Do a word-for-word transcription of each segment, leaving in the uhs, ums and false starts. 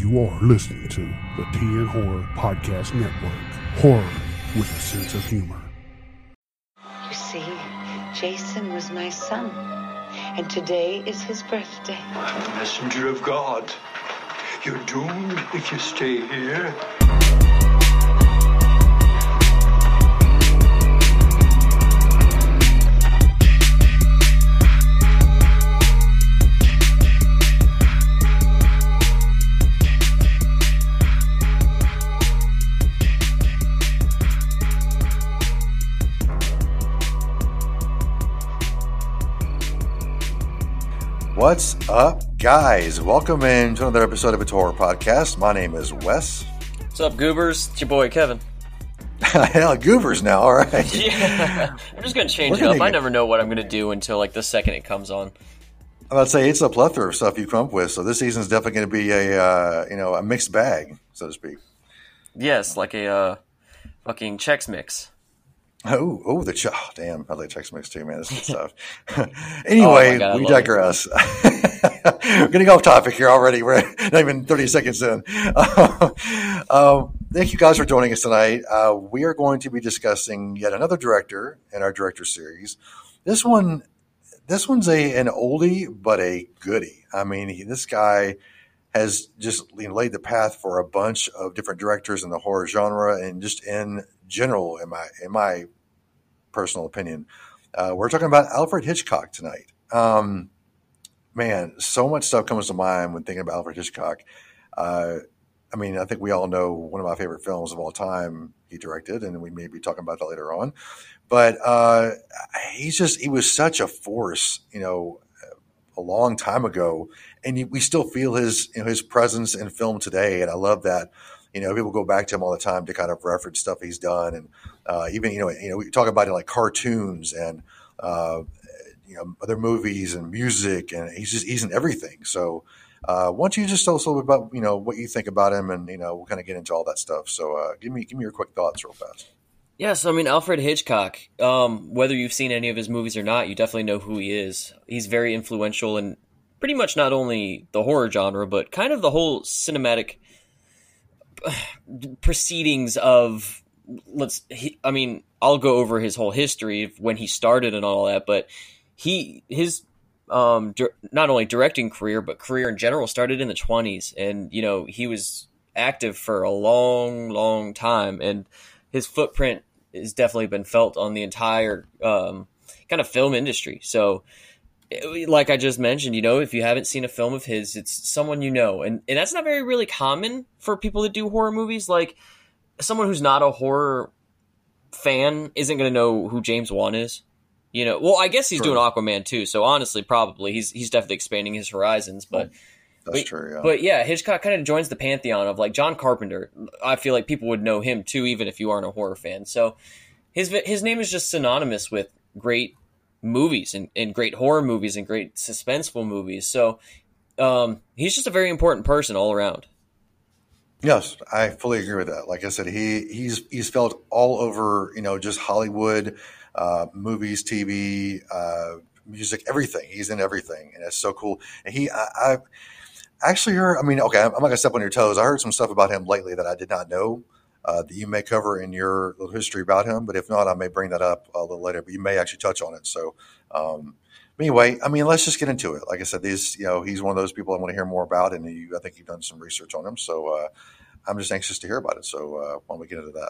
You are listening to the T N Horror Podcast Network. Horror with a sense of humor. You see, Jason was my son, and today is his birthday. I'm a messenger of God. You're doomed if you stay here. What's up, guys? Welcome in to another episode of a Horror Podcast. My name is Wes. What's up, Goobers? It's your boy, Kevin. Hell, Goobers now, all right. Yeah, I'm just going to change We're it up. gonna I get- never know what I'm going to do until, like, the second it comes on. I'm about to say, it's a plethora of stuff you come up with, so this season's definitely going to be a, uh, you know, a mixed bag, so to speak. Yes, like a uh, fucking Chex Mix. Oh, oh, the ch- oh, damn, I like Chex Mix too, man. That's good stuff. Anyway, Oh my God, I we love digress. We're getting off topic here already. We're not even thirty seconds in. um, thank you guys for joining us tonight. Uh, we are going to be discussing yet another director in our director series. This one, this one's a an oldie but a goodie. I mean, he, this guy has just you know, laid the path for a bunch of different directors in the horror genre and just in general, in my in my personal opinion. Uh, we're talking about Alfred Hitchcock tonight. Um, man, so much stuff comes to mind when thinking about Alfred Hitchcock. Uh, I mean, I think we all know one of my favorite films of all time he directed, and we may be talking about that later on. But uh, he's just, he was such a force, you know, a long time ago, and we still feel his, you know, his presence in film today. And I love that. You know, people go back to him all the time to kind of reference stuff he's done, and uh, even you know, you know, we talk about it like cartoons and uh, you know other movies and music, and he's just he's in everything. So, uh, why don't you just tell us a little bit about you know what you think about him, and you know we'll kind of get into all that stuff. So, uh, give me give me your quick thoughts real fast. Yes, I mean, Alfred Hitchcock, um, whether you've seen any of his movies or not, you definitely know who he is. He's very influential in pretty much not only the horror genre, but kind of the whole cinematic proceedings of let's he, I mean I'll go over his whole history of when he started and all that, but he his um di- not only directing career but career in general started in the twenties, and you know he was active for a long long time, and his footprint has definitely been felt on the entire um kind of film industry. So like I just mentioned, you know, if you haven't seen a film of his, it's someone you know. And, and that's not very really common for people that do horror movies. Like, someone who's not a horror fan isn't going to know who James Wan is. You know, well, I guess he's True. doing Aquaman too. So honestly, probably he's he's definitely expanding his horizons. But That's but, true. Yeah. But yeah, Hitchcock kind of joins the pantheon of like John Carpenter. I feel like people would know him too, even if you aren't a horror fan. So his his name is just synonymous with great movies and, and great horror movies and great suspenseful movies. So um, he's just a very important person all around. Yes, I fully agree with that. Like I said, he he's he's felt all over, you know, just Hollywood, uh, movies, T V, uh, music, everything. He's in everything, and it's so cool. And he, I, I actually heard. I mean, okay, I'm not gonna step on your toes. I heard some stuff about him lately that I did not know. Uh, that you may cover in your little history about him, but if not, I may bring that up a little later. But you may actually touch on it. So, um, anyway, I mean, let's just get into it. Like I said, these, you know, he's one of those people I want to hear more about, and you, I think you've done some research on him. So, uh, I'm just anxious to hear about it. So, uh, why don't we get into that?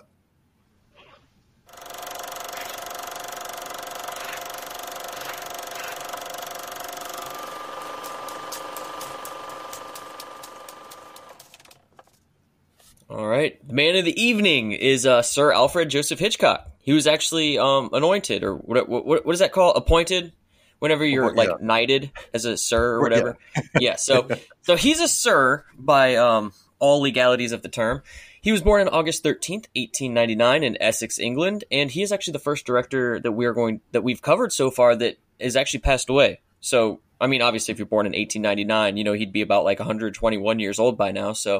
All right. The man of the evening is uh, Sir Alfred Joseph Hitchcock. He was actually um, anointed, or what, what, what is that called? Appointed? Whenever you're Yeah. like knighted as a sir or whatever. Yeah. Yeah. So, so he's a sir by um, all legalities of the term. He was born on August thirteenth, eighteen ninety-nine in Essex, England. And he is actually the first director that we are going, that we've covered so far that has actually passed away. So, I mean, obviously if you're born in eighteen ninety-nine, you know, he'd be about like one hundred twenty-one years old by now. So,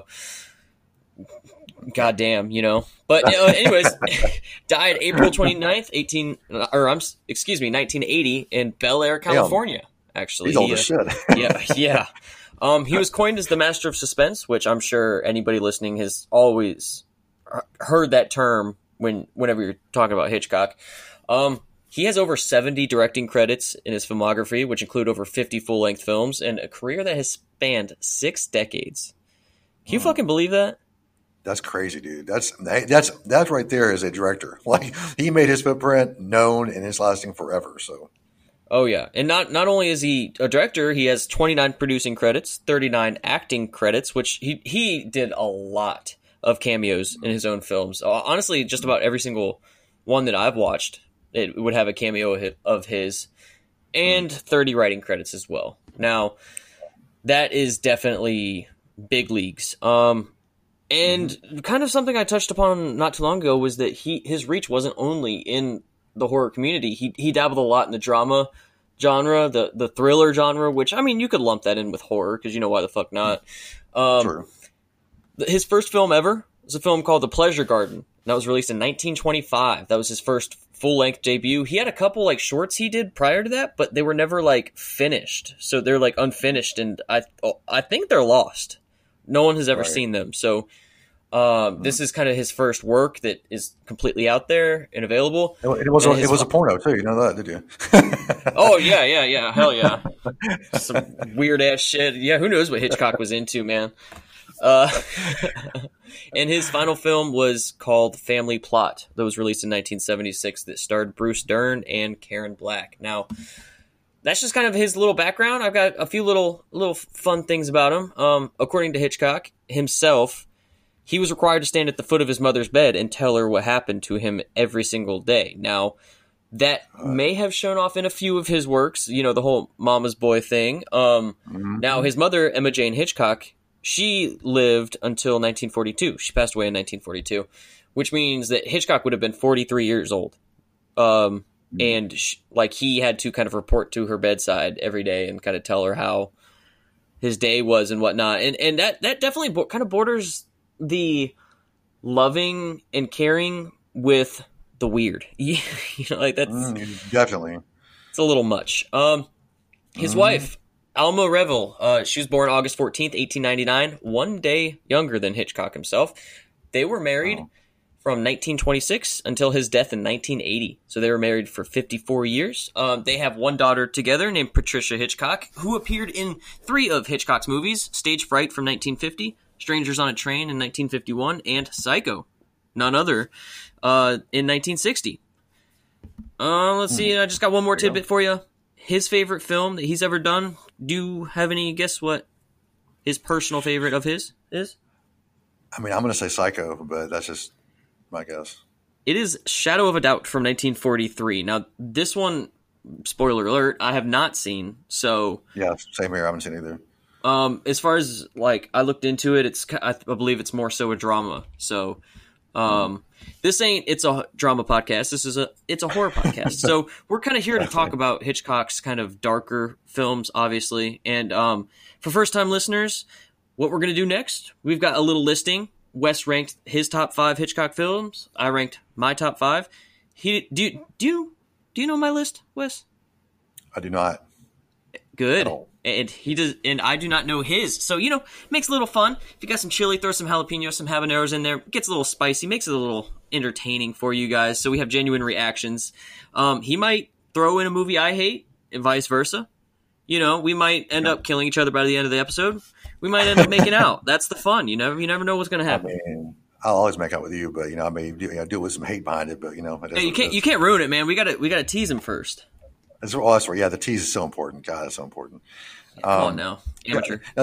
goddamn, you know. But you know, anyways, died April twenty-ninth, eighteen or I'm excuse me, nineteen eighty in Bel Air, California. Actually, He's old He, as uh, shit. yeah, yeah. Um, he was coined as the master of suspense, which I'm sure anybody listening has always heard that term when whenever you're talking about Hitchcock. Um, he has over seventy directing credits in his filmography, which include over fifty full-length films, and a career that has spanned six decades. Can you hmm. fucking believe that? That's crazy, dude. That's that's that's right there as a director. Like, he made his footprint known and it's lasting forever. So, oh yeah, and not not only is he a director, he has twenty-nine producing credits, thirty-nine acting credits, which he he did a lot of cameos in his own films. Honestly, just about every single one that I've watched, it would have a cameo of his, and thirty writing credits as well. Now, that is definitely big leagues. Um. And mm-hmm. kind of something I touched upon not too long ago was that he his reach wasn't only in the horror community. He he dabbled a lot in the drama genre, the the thriller genre, which, I mean, you could lump that in with horror because you know why the fuck not. Um, True. His first film ever was a film called The Pleasure Garden. That was released in nineteen twenty-five. That was his first full-length debut. He had a couple like shorts he did prior to that, but they were never like finished. So they're like unfinished, and I I think they're lost. No one has ever right. seen them. So um, mm-hmm. this is kind of his first work that is completely out there and available. It, it was a, it was a porno too. You know that, did you? Oh yeah, yeah, yeah. Hell yeah. Some weird ass shit. Yeah, who knows what Hitchcock was into, man. Uh, and his final film was called Family Plot. That was released in nineteen seventy-six. That starred Bruce Dern and Karen Black. Now, that's just kind of his little background. I've got a few little little fun things about him. Um, according to Hitchcock himself, he was required to stand at the foot of his mother's bed and tell her what happened to him every single day. Now, that may have shown off in a few of his works, you know, the whole mama's boy thing. Um, mm-hmm. Now, his mother, Emma Jane Hitchcock, she lived until nineteen forty-two. She passed away in nineteen forty-two, which means that Hitchcock would have been forty-three years old. Um And she, like he had to kind of report to her bedside every day and kind of tell her how his day was and whatnot. And and that, that definitely bo- kind of borders the loving and caring with the weird. you know, like that's mm, definitely, it's a little much. Um, his mm. wife, Alma Reville, uh, she was born August fourteenth, eighteen ninety-nine, one day younger than Hitchcock himself. They were married oh. from nineteen twenty-six until his death in nineteen eighty. So they were married for fifty-four years. Um, they have one daughter together named Patricia Hitchcock, who appeared in three of Hitchcock's movies: Stage Fright from nineteen fifty, Strangers on a Train in nineteen fifty-one, and Psycho, none other, uh, in nineteen sixty. Uh, let's see, I just got one more tidbit for you. His favorite film that he's ever done. Do you have any guess what his personal favorite of his is? I mean, I'm going to say Psycho, but that's just my guess. It is Shadow of a Doubt from nineteen forty-three. Now, this one, spoiler alert, I have not seen. So yeah, same here. I haven't seen either. Um, as far as like I looked into it, it's I believe it's more so a drama. So, um, this ain't it's a drama podcast. This is a it's a horror podcast. So we're kind of here to talk about Hitchcock's kind of darker films, obviously. And um, for first time listeners, what we're gonna do next? We've got a little listing. Wes ranked his top five Hitchcock films. I ranked my top five. He do you, do you do you know my list, Wes? I do not. Good. And he does, and I do not know his. So, you know, makes it a little fun. If you got some chili, throw some jalapenos, some habaneros in there. Gets a little spicy, makes it a little entertaining for you guys. So we have genuine reactions. Um, he might throw in a movie I hate, and vice versa. You know, we might end up killing each other by the end of the episode. We might end up making out. That's the fun. You never, you never know what's going to happen. I mean, I'll always make out with you, but you know, I may do, you know, do it with some hate behind it. But you know, hey, you can't, you can't ruin it, man. We got to, we got to tease him first. That's, oh, that's right. Yeah, the tease is so important. God, it's so important. Yeah, come um, on now, amateur. Yeah,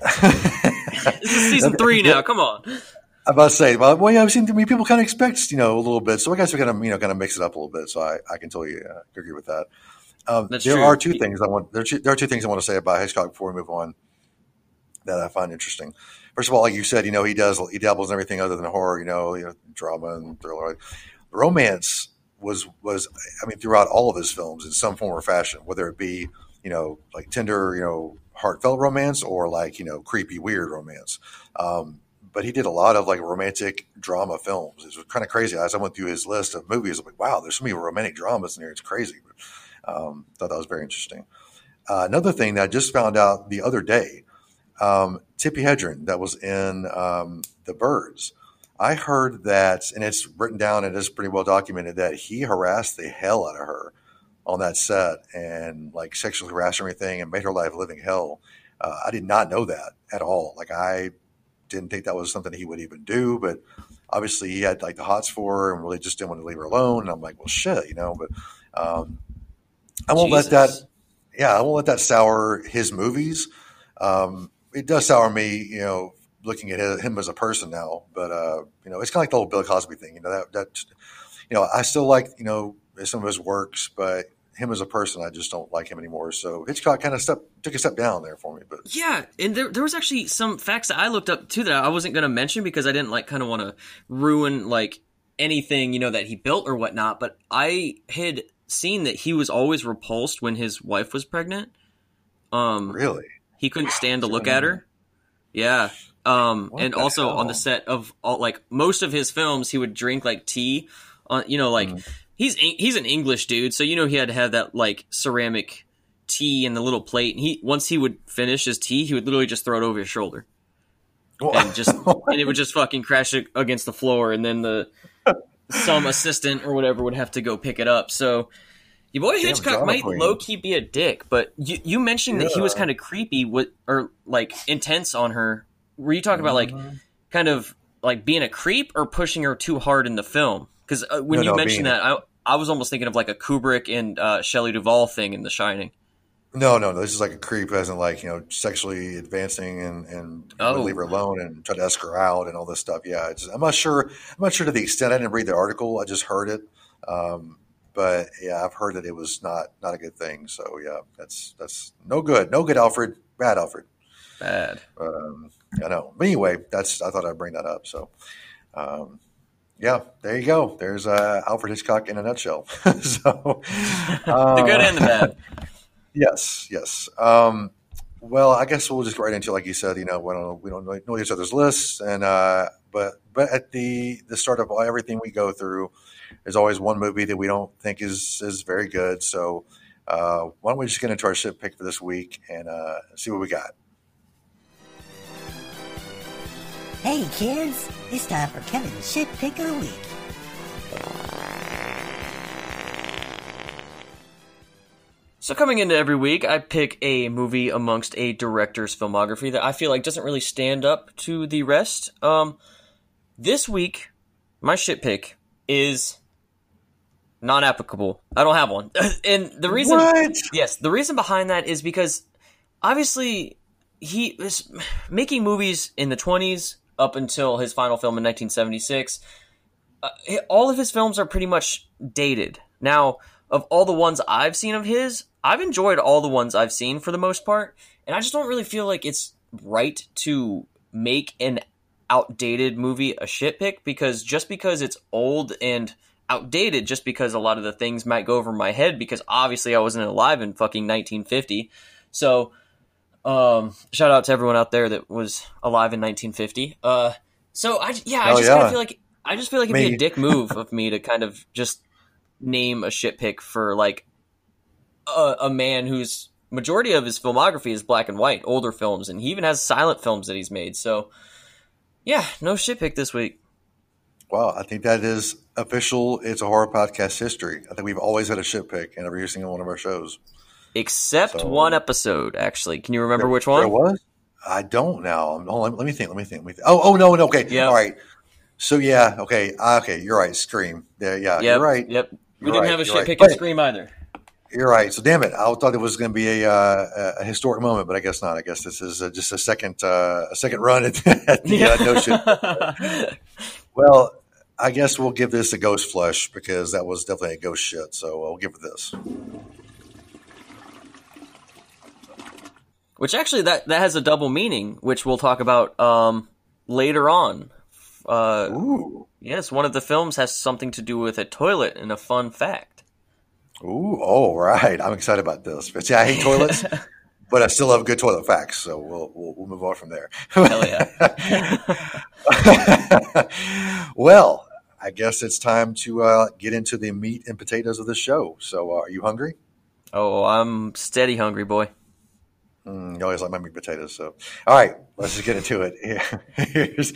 this is season three now. Come on. I'm about to say, well, well yeah, I've seen. I mean, people kind of expect, you know, a little bit. So I guess we kind of, you know, kind of mix it up a little bit. So I, I can totally uh, agree with that. Um, That's there true. are two things I want. There are, two, there are two things I want to say about Hitchcock before we move on that I find interesting. First of all, like you said, you know, he does he dabbles in everything other than horror. You know, you know, drama and thriller. Romance was was I mean, throughout all of his films in some form or fashion, whether it be, you know, like tender, you know, heartfelt romance or like, you know, creepy, weird romance. Um, but he did a lot of like romantic drama films. It was kind of crazy. As I went through his list of movies, I'm like, wow, there's so many romantic dramas in here. It's crazy. But, um, thought that was very interesting. Uh, another thing that I just found out the other day, um, Tippi Hedren that was in um, The Birds. I heard that, and it's written down and it's pretty well documented, that he harassed the hell out of her on that set and like sexually harassed her and everything and made her life living hell. Uh, I did not know that at all. Like I didn't think that was something he would even do, but obviously he had like the hots for her and really just didn't want to leave her alone. And I'm like, well, shit, you know, but um, I won't Jesus. let that, yeah, I won't let that sour his movies. Um, it does sour me, you know, looking at him as a person now, but, uh, you know, it's kind of like the whole Bill Cosby thing, you know, that, that, you know, I still like, you know, some of his works, but him as a person, I just don't like him anymore. So Hitchcock kind of step, took a step down there for me, but yeah. And there, there was actually some facts that I looked up too that I wasn't going to mention because I didn't like kind of want to ruin like anything, you know, that he built or whatnot. But I had seen that he was always repulsed when his wife was pregnant. Um, really, he couldn't stand to look at her. Yeah. Um, What and the also hell? on the set of all, like most of his films, he would drink like tea on, you know, like Mm. he's, he's an English dude. So, you know, he had to have that like ceramic tea in the little plate. And he, once he would finish his tea, he would literally just throw it over his shoulder and just, and it would just fucking crash it against the floor. And then the, some assistant or whatever would have to go pick it up. So your boy Damn Hitchcock drama might queen. low key be a dick, but you, you mentioned that he was Yeah. kind of creepy with, or like intense on her. Were you talking about like Mm-hmm. kind of like being a creep or pushing her too hard in the film? Because uh, when No, you no, mentioned being- that, I I was almost thinking of like a Kubrick and uh, Shelley Duvall thing in The Shining. No, no, no. This is like a creep, as in like, you know, sexually advancing and, and Oh. would leave her alone and try to ask her out and all this stuff. Yeah, it's, I'm not sure. I'm not sure to the extent. I didn't read the article. I just heard it. Um, but yeah, I've heard that it was not not a good thing. So yeah, that's that's no good. No good, Alfred. Bad, Alfred. Bad. Um, I know. But anyway, that's I thought I'd bring that up. So um, yeah, there you go. There's uh, Alfred Hitchcock in a nutshell. so The good and the bad. Yes, yes. Um, well, I guess we'll just get right into, like you said, you know, we don't we don't know know each other's lists, and uh, but but at the the start of everything we go through, there's always one movie that we don't think is is very good. So uh, why don't we just get into our shit pick for this week and uh, see what we got? Hey kids, it's time for Kevin's shit pick of the week. So coming into every week, I pick a movie amongst a director's filmography that I feel like doesn't really stand up to the rest. Um, this week, my shit pick is non-applicable. I don't have one. And the reason, What? yes, the reason behind that is because obviously he was making movies in the twenties up until his final film in nineteen seventy-six. Uh, all of his films are pretty much dated. Now, of all the ones I've seen of his, I've enjoyed all the ones I've seen for the most part, and I just don't really feel like it's right to make an outdated movie a shit pick, because just because it's old and outdated, just because a lot of the things might go over my head, because obviously I wasn't alive in fucking nineteen fifty. So, um, shout out to everyone out there that was alive in nineteen fifty. Uh, so I, yeah, I Oh, just yeah. kind of feel like, I just feel like it'd be Me. a dick move of me to kind of just name a shit pick for like a, a man whose majority of his filmography is black and white, older films, and he even has silent films that he's made. So, yeah, no shit pick this week. Wow, I think that is official. It's a horror podcast history. I think we've always had a shit pick in every single one of our shows. Except So- one episode, actually. Can you remember which There one? was? I don't now. Hold on, let me think. Let me think. Let me think. Oh, oh no, no. Okay. Yep. All right. So yeah. Okay. Uh, okay. You're right. Scream. Yeah. Yeah. Yep, You're right. Yep. We You're didn't right, have a you're shit right. pick But- in Scream either. You're right. So damn it. I thought it was going to be a, uh, a historic moment, but I guess not. I guess this is uh, just a second uh, a second run at, at the uh, no shit. Well, I guess we'll give this a ghost flush because that was definitely a ghost shit. So I'll give it this. Which actually, that, that has a double meaning, which we'll talk about um, later on. Uh, Ooh. yes, one of the films has something to do with a toilet and a fun fact. Ooh. All right. I'm excited about this. But yeah, I hate toilets, but I still love good toilet facts. So we'll we'll, we'll move on from there. Hell yeah. Well, I guess it's time to uh, get into the meat and potatoes of the show. So, uh, are you hungry? Oh, I'm steady hungry, boy. Mm, you always like my meat potatoes. So, all right, let's just get into it. Here's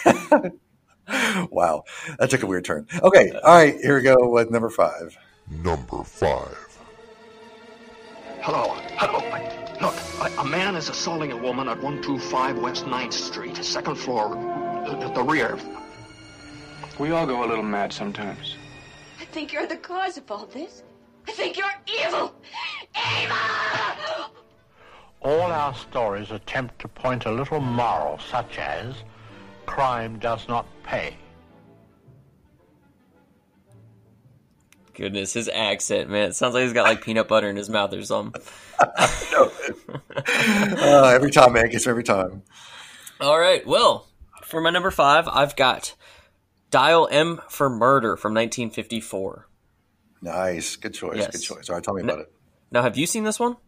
wow, that took a weird turn. Okay, all right, here we go with number five. Number five. Hello, hello. Look, a, a man is assaulting a woman at one two five West ninth Street, second floor, at the rear. We all go a little mad sometimes. I think you're the cause of all this. I think you're evil! Evil! All our stories attempt to point a little moral, such as crime does not pay. Goodness, his accent, man. It sounds like he's got like peanut butter in his mouth or something. uh, every time, man. Gets every time. All right. Well, for my number five, I've got Dial M for Murder from nineteen fifty-four. Nice. Good choice. Yes. Good choice. All right, tell me about now, it. Now, have you seen this one?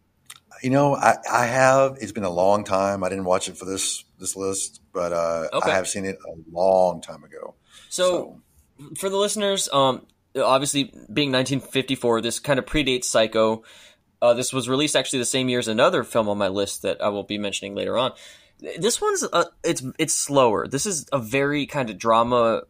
You know, I, I have. It's been a long time. I didn't watch it for this this list, but uh, Okay. I have seen it a long time ago. So, so. for the listeners, um, obviously being nineteen fifty-four, this kind of predates Psycho. Uh, this was released actually the same year as another film on my list that I will be mentioning later on. This one's uh, it's it's slower. This is a very kind of drama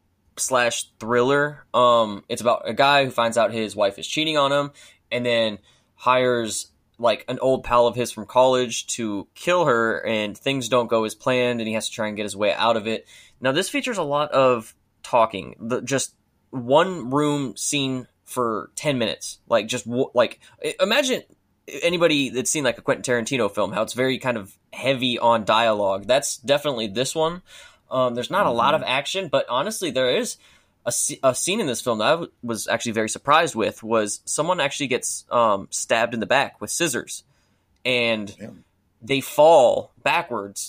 slash thriller. Um, it's about a guy who finds out his wife is cheating on him, and then hires like an old pal of his from college to kill her, and things don't go as planned, and he has to try and get his way out of it. Now, this features a lot of talking, the, just one room scene for ten minutes. Like, just like, imagine anybody that's seen like a Quentin Tarantino film, how it's very kind of heavy on dialogue. That's definitely this one. Um, there's not a lot of action, but honestly, there is a, a scene in this film that I w- was actually very surprised with, was someone actually gets um, stabbed in the back with scissors, and Damn. they fall backwards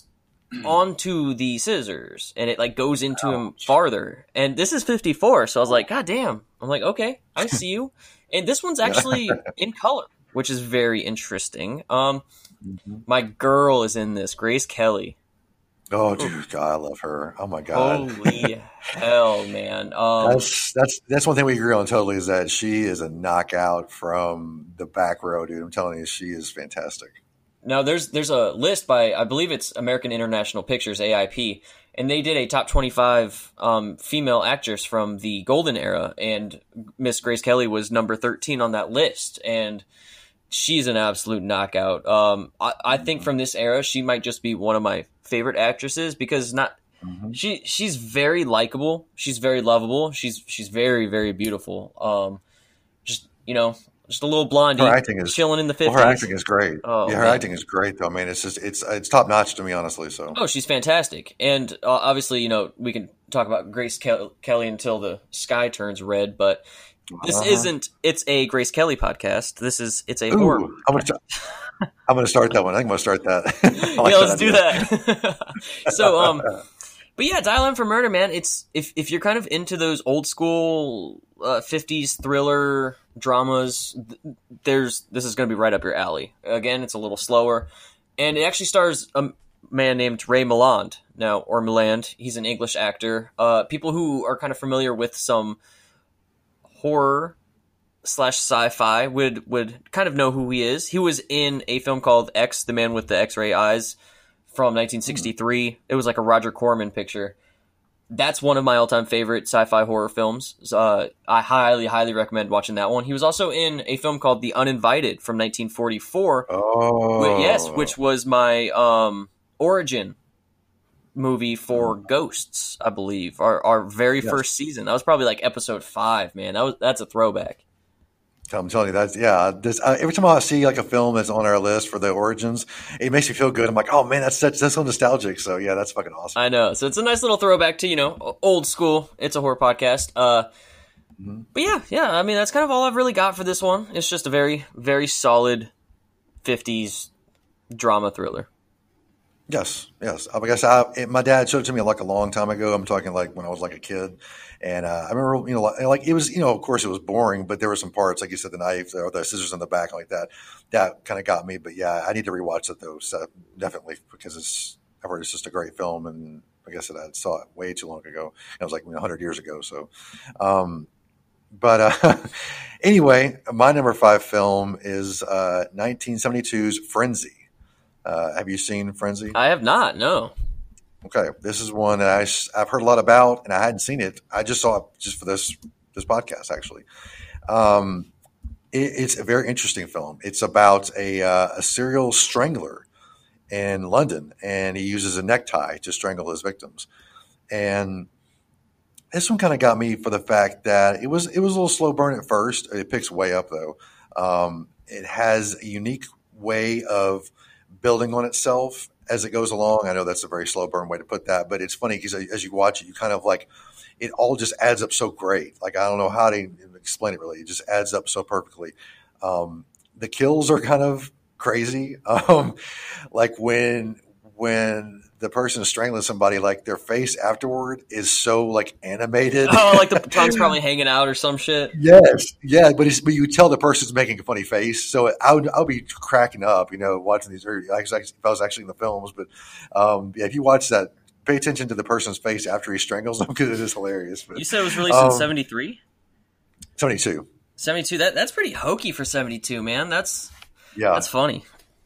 onto the scissors, and it like goes into him farther. And this is fifty-four, so I was like, God damn. I'm like, okay, I see you. And this one's actually in color, which is very interesting. Um, Mm-hmm. my girl is in this, Grace Kelly. Oh, dude, God, I love her. Oh my God. Holy hell, man. Um, That's that's that's one thing we agree on totally, is that she is a knockout from the back row, dude. I'm telling you, she is fantastic. Now, there's there's a list by, I believe it's American International Pictures, A I P, and they did a top twenty-five um, female actors from the golden era, and Miss Grace Kelly was number thirteen on that list, and she's an absolute knockout. Um, I, I think from this era, she might just be one of my favorite actresses, because not mm-hmm. she she's very likable, she's very lovable, she's she's very very beautiful. Um, just you know. Just a little blondie, her acting is chilling in the fifties. Well, her acting is great. Oh, yeah, her man. acting is great, though. I mean, it's just it's it's top notch to me, honestly. So, oh, she's fantastic, and uh, obviously, you know, we can talk about Grace Ke- Kelly until the sky turns red, but this uh-huh. isn't. It's a Grace Kelly podcast. This is. It's a Ooh, horror. I'm gonna, start, I'm gonna start that one. I think I'm gonna start that. like yeah, let's that do that. so, um, but yeah, Dial M for Murder, man. It's if if you're kind of into those old school uh, fifties thriller dramas, there's this is going to be right up your alley. Again, it's a little slower, and it actually stars a man named Ray Milland now, or Milland. He's an English actor. Uh, people who are kind of familiar with some horror slash sci-fi would would kind of know who he is. He was in a film called X, The Man with the X-Ray Eyes, from nineteen sixty-three. Mm. It was like a Roger Corman picture. That's one of my all-time favorite sci-fi horror films. Uh, I highly, highly recommend watching that one. He was also in a film called The Uninvited from nineteen forty-four. Oh. Yes, which was my um, origin movie for Ghosts, I believe. Our our very yes. first season. That was probably like episode five, man. That was That's a throwback. I'm telling you, that's yeah. This, uh, every time I see like a film that's on our list for the origins, it makes me feel good. I'm like, oh man, that's that's, that's so nostalgic. So yeah, that's fucking awesome. I know. So it's a nice little throwback to, you know, old school. It's a horror podcast. Uh, mm-hmm. But yeah, yeah. I mean, that's kind of all I've really got for this one. It's just a very, very solid fifties drama thriller. Yes, yes. I guess I, it, my dad showed it to me like a long time ago. I'm talking like when I was like a kid, and uh, I remember, you know, like, like it was, you know, of course it was boring, but there were some parts, like you said, the knife or the scissors in the back, like that, that kind of got me. But yeah, I need to rewatch it though, so definitely, because it's, I've heard it's just a great film, and like I said, I saw it way too long ago. It was like you know, one hundred years ago. So, um, but uh, anyway, my number five film is uh, nineteen seventy-two's Frenzy. Uh, have you seen Frenzy? I have not, no. Okay, this is one that I, I've heard a lot about, and I hadn't seen it. I just saw it just for this this podcast, actually. Um, it, it's a very interesting film. It's about a, uh, a serial strangler in London, and he uses a necktie to strangle his victims. And this one kind of got me for the fact that it was it was a little slow burn at first. It picks way up, though. Um, it has a unique way of building on itself as it goes along. I know that's a very slow burn way to put that, but it's funny because as you watch it, you kind of like it all just adds up so great. Like, I don't know how to explain it really. It just adds up so perfectly. Um, the kills are kind of crazy. Um, like when when the person is strangling somebody, like their face afterward is so like animated. Oh, like the tongue's probably hanging out or some shit. Yes, yeah, but it's, but you tell the person's making a funny face, so I would I'll be cracking up, you know, watching these. Or if I was actually in the films, but um, yeah, if you watch that, pay attention to the person's face after he strangles them because it is hilarious. But, you said it was released um, in seventy-three? seventy-two. seventy-two. That that's pretty hokey for seventy-two, man. That's yeah, that's funny.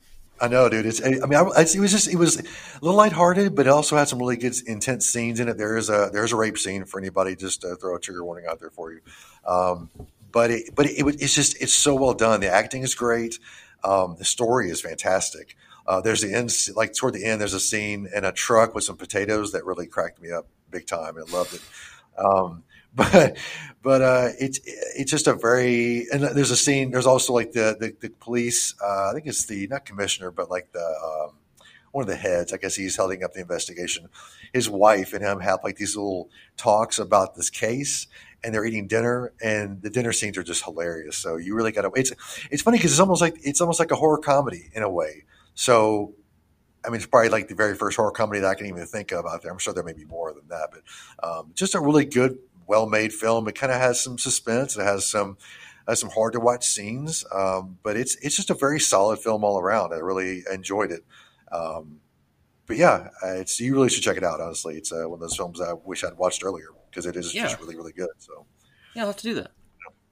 I know, dude. It's. I mean, I, it was just. It was a little lighthearted, but it also had some really good, intense scenes in it. There is a there's a rape scene for anybody. Just to throw a trigger warning out there for you. Um, but it, but it, it, it's just it's so well done. The acting is great. Um, the story is fantastic. Uh, there's the end, like toward the end, there's a scene in a truck with some potatoes that really cracked me up big time. I loved it. Um, But but uh, it's it's just a very and there's a scene. There's also like the the, the police. Uh, I think it's the not commissioner, but like the um, one of the heads. I guess he's heading up the investigation. His wife and him have like these little talks about this case, and they're eating dinner. And the dinner scenes are just hilarious. So you really got to. It's it's funny because it's almost like it's almost like a horror comedy in a way. So. I mean, it's probably like the very first horror comedy that I can even think of out there. I'm sure there may be more than that, but um, just a really good, well-made film. It kind of has some suspense. It has some has some hard-to-watch scenes, um, but it's it's just a very solid film all around. I really enjoyed it. Um, but yeah, it's you really should check it out. Honestly, it's uh, one of those films I wish I'd watched earlier because it is yeah. just really, really good. So yeah, I'll have to do that.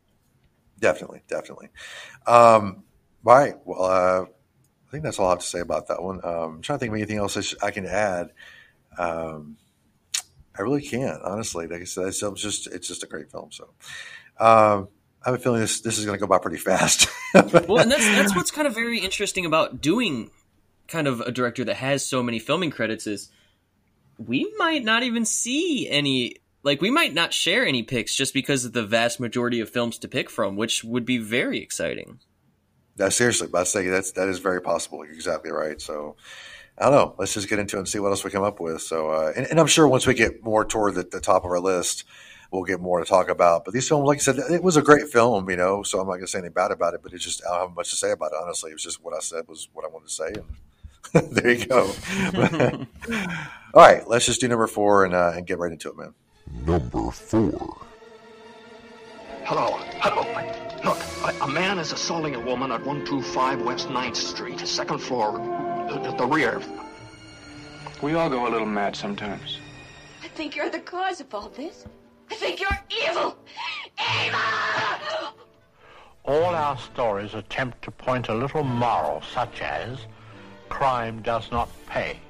Definitely, definitely. Um, all right. Well. Uh, I think that's all I have to say about that one. Um, I'm trying to think of anything else I, sh- I can add. Um, I really can't, honestly. Like I said, it's just it's just a great film. So um, I have a feeling this this is going to go by pretty fast. Well, and that's that's what's kind of very interesting about doing kind of a director that has so many filming credits is we might not even see any. Like we might not share any picks just because of the vast majority of films to pick from, which would be very exciting. No, seriously, but I say that's that is very possible. You're exactly right. So I don't know. Let's just get into it and see what else we come up with. So, uh, and, and I'm sure once we get more toward the, the top of our list, we'll get more to talk about. But these films, like I said, it was a great film, you know. So I'm not going to say anything bad about it. But it's just I don't have much to say about it. Honestly, it was just what I said was what I wanted to say, and there you go. All right, let's just do number four and uh, and get right into it, man. Number four. Hello. Hello. Look, a, a man is assaulting a woman at one two five West ninth Street, second floor, at the rear. We all go a little mad sometimes. I think you're the cause of all this. I think you're evil! Evil! All our stories attempt to point a little moral, such as crime does not pay.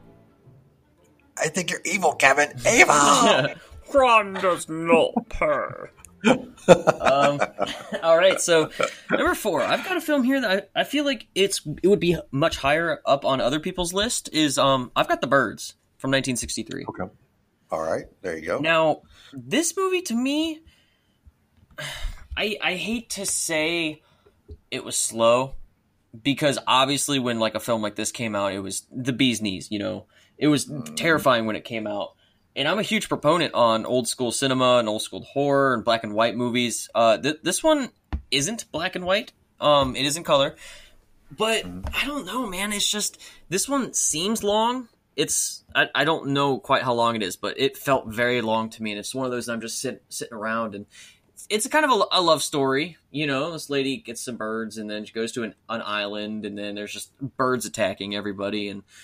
I think you're evil, Kevin. Evil! Crime does not pay. um, all right, so number four, I've got a film here that I, I feel like it's it would be much higher up on other people's list. Is um, I've got The Birds from nineteen sixty-three. Okay, all right, there you go. Now, this movie to me, I I hate to say it was slow because obviously when like a film like this came out, it was the bee's knees. You know, it was mm. terrifying when it came out. And I'm a huge proponent on old school cinema and old school horror and black and white movies. Uh, th- this one isn't black and white. Um, it is in color. But I don't know, man. It's just, this one seems long. It's, I, I don't know quite how long it is, but it felt very long to me. And it's one of those that I'm just sit, sitting around and it's, it's a kind of a, a love story. You know, this lady gets some birds and then she goes to an, an island and then there's just birds attacking everybody. And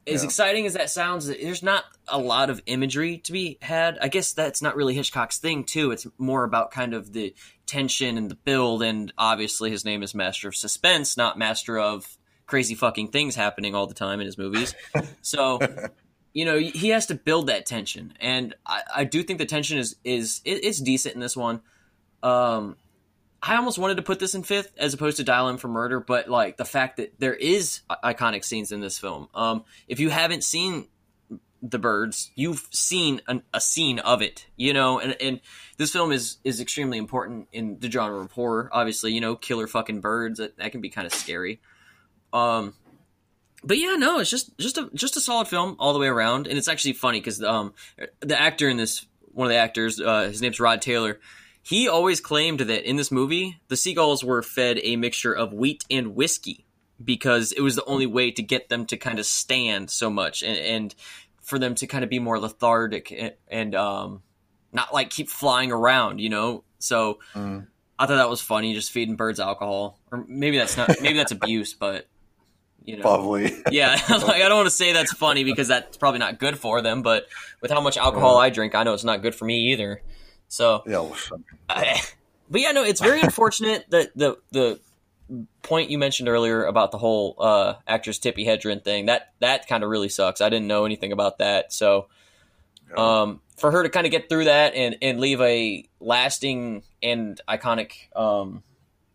as Yeah. exciting as that sounds, there's not a lot of imagery to be had. I guess that's not really Hitchcock's thing, too. It's more about kind of the tension and the build, and obviously his name is Master of Suspense, not Master of crazy fucking things happening all the time in his movies. So, you know, he has to build that tension, and I, I do think the tension is is it, it's decent in this one. Um, I almost wanted to put this in fifth as opposed to Dial M for Murder, but like the fact that there is iconic scenes in this film. Um, if you haven't seen The Birds, you've seen an, a scene of it, you know, and, and this film is, is extremely important in the genre of horror. Obviously, you know, killer fucking birds, that, that can be kind of scary. Um, but yeah, no, it's just, just a, just a solid film all the way around. And it's actually funny because, um, the actor in this, one of the actors, uh, his name's Rod Taylor. He always claimed that in this movie, the seagulls were fed a mixture of wheat and whiskey because it was the only way to get them to kind of stand so much and, and for them to kind of be more lethargic and, and um, not like keep flying around, you know? So mm. I thought that was funny, just feeding birds alcohol. Or maybe that's not, maybe that's abuse, but you know. Probably. Yeah. Like, I don't want to say that's funny because that's probably not good for them, but with how much alcohol I drink, I know it's not good for me either. So, yeah, well, I, but yeah, no, it's very unfortunate that the the point you mentioned earlier about the whole uh, actress Tippi Hedren thing, that that kind of really sucks. I didn't know anything about that. So, um, for her to kind of get through that and, and leave a lasting and iconic um,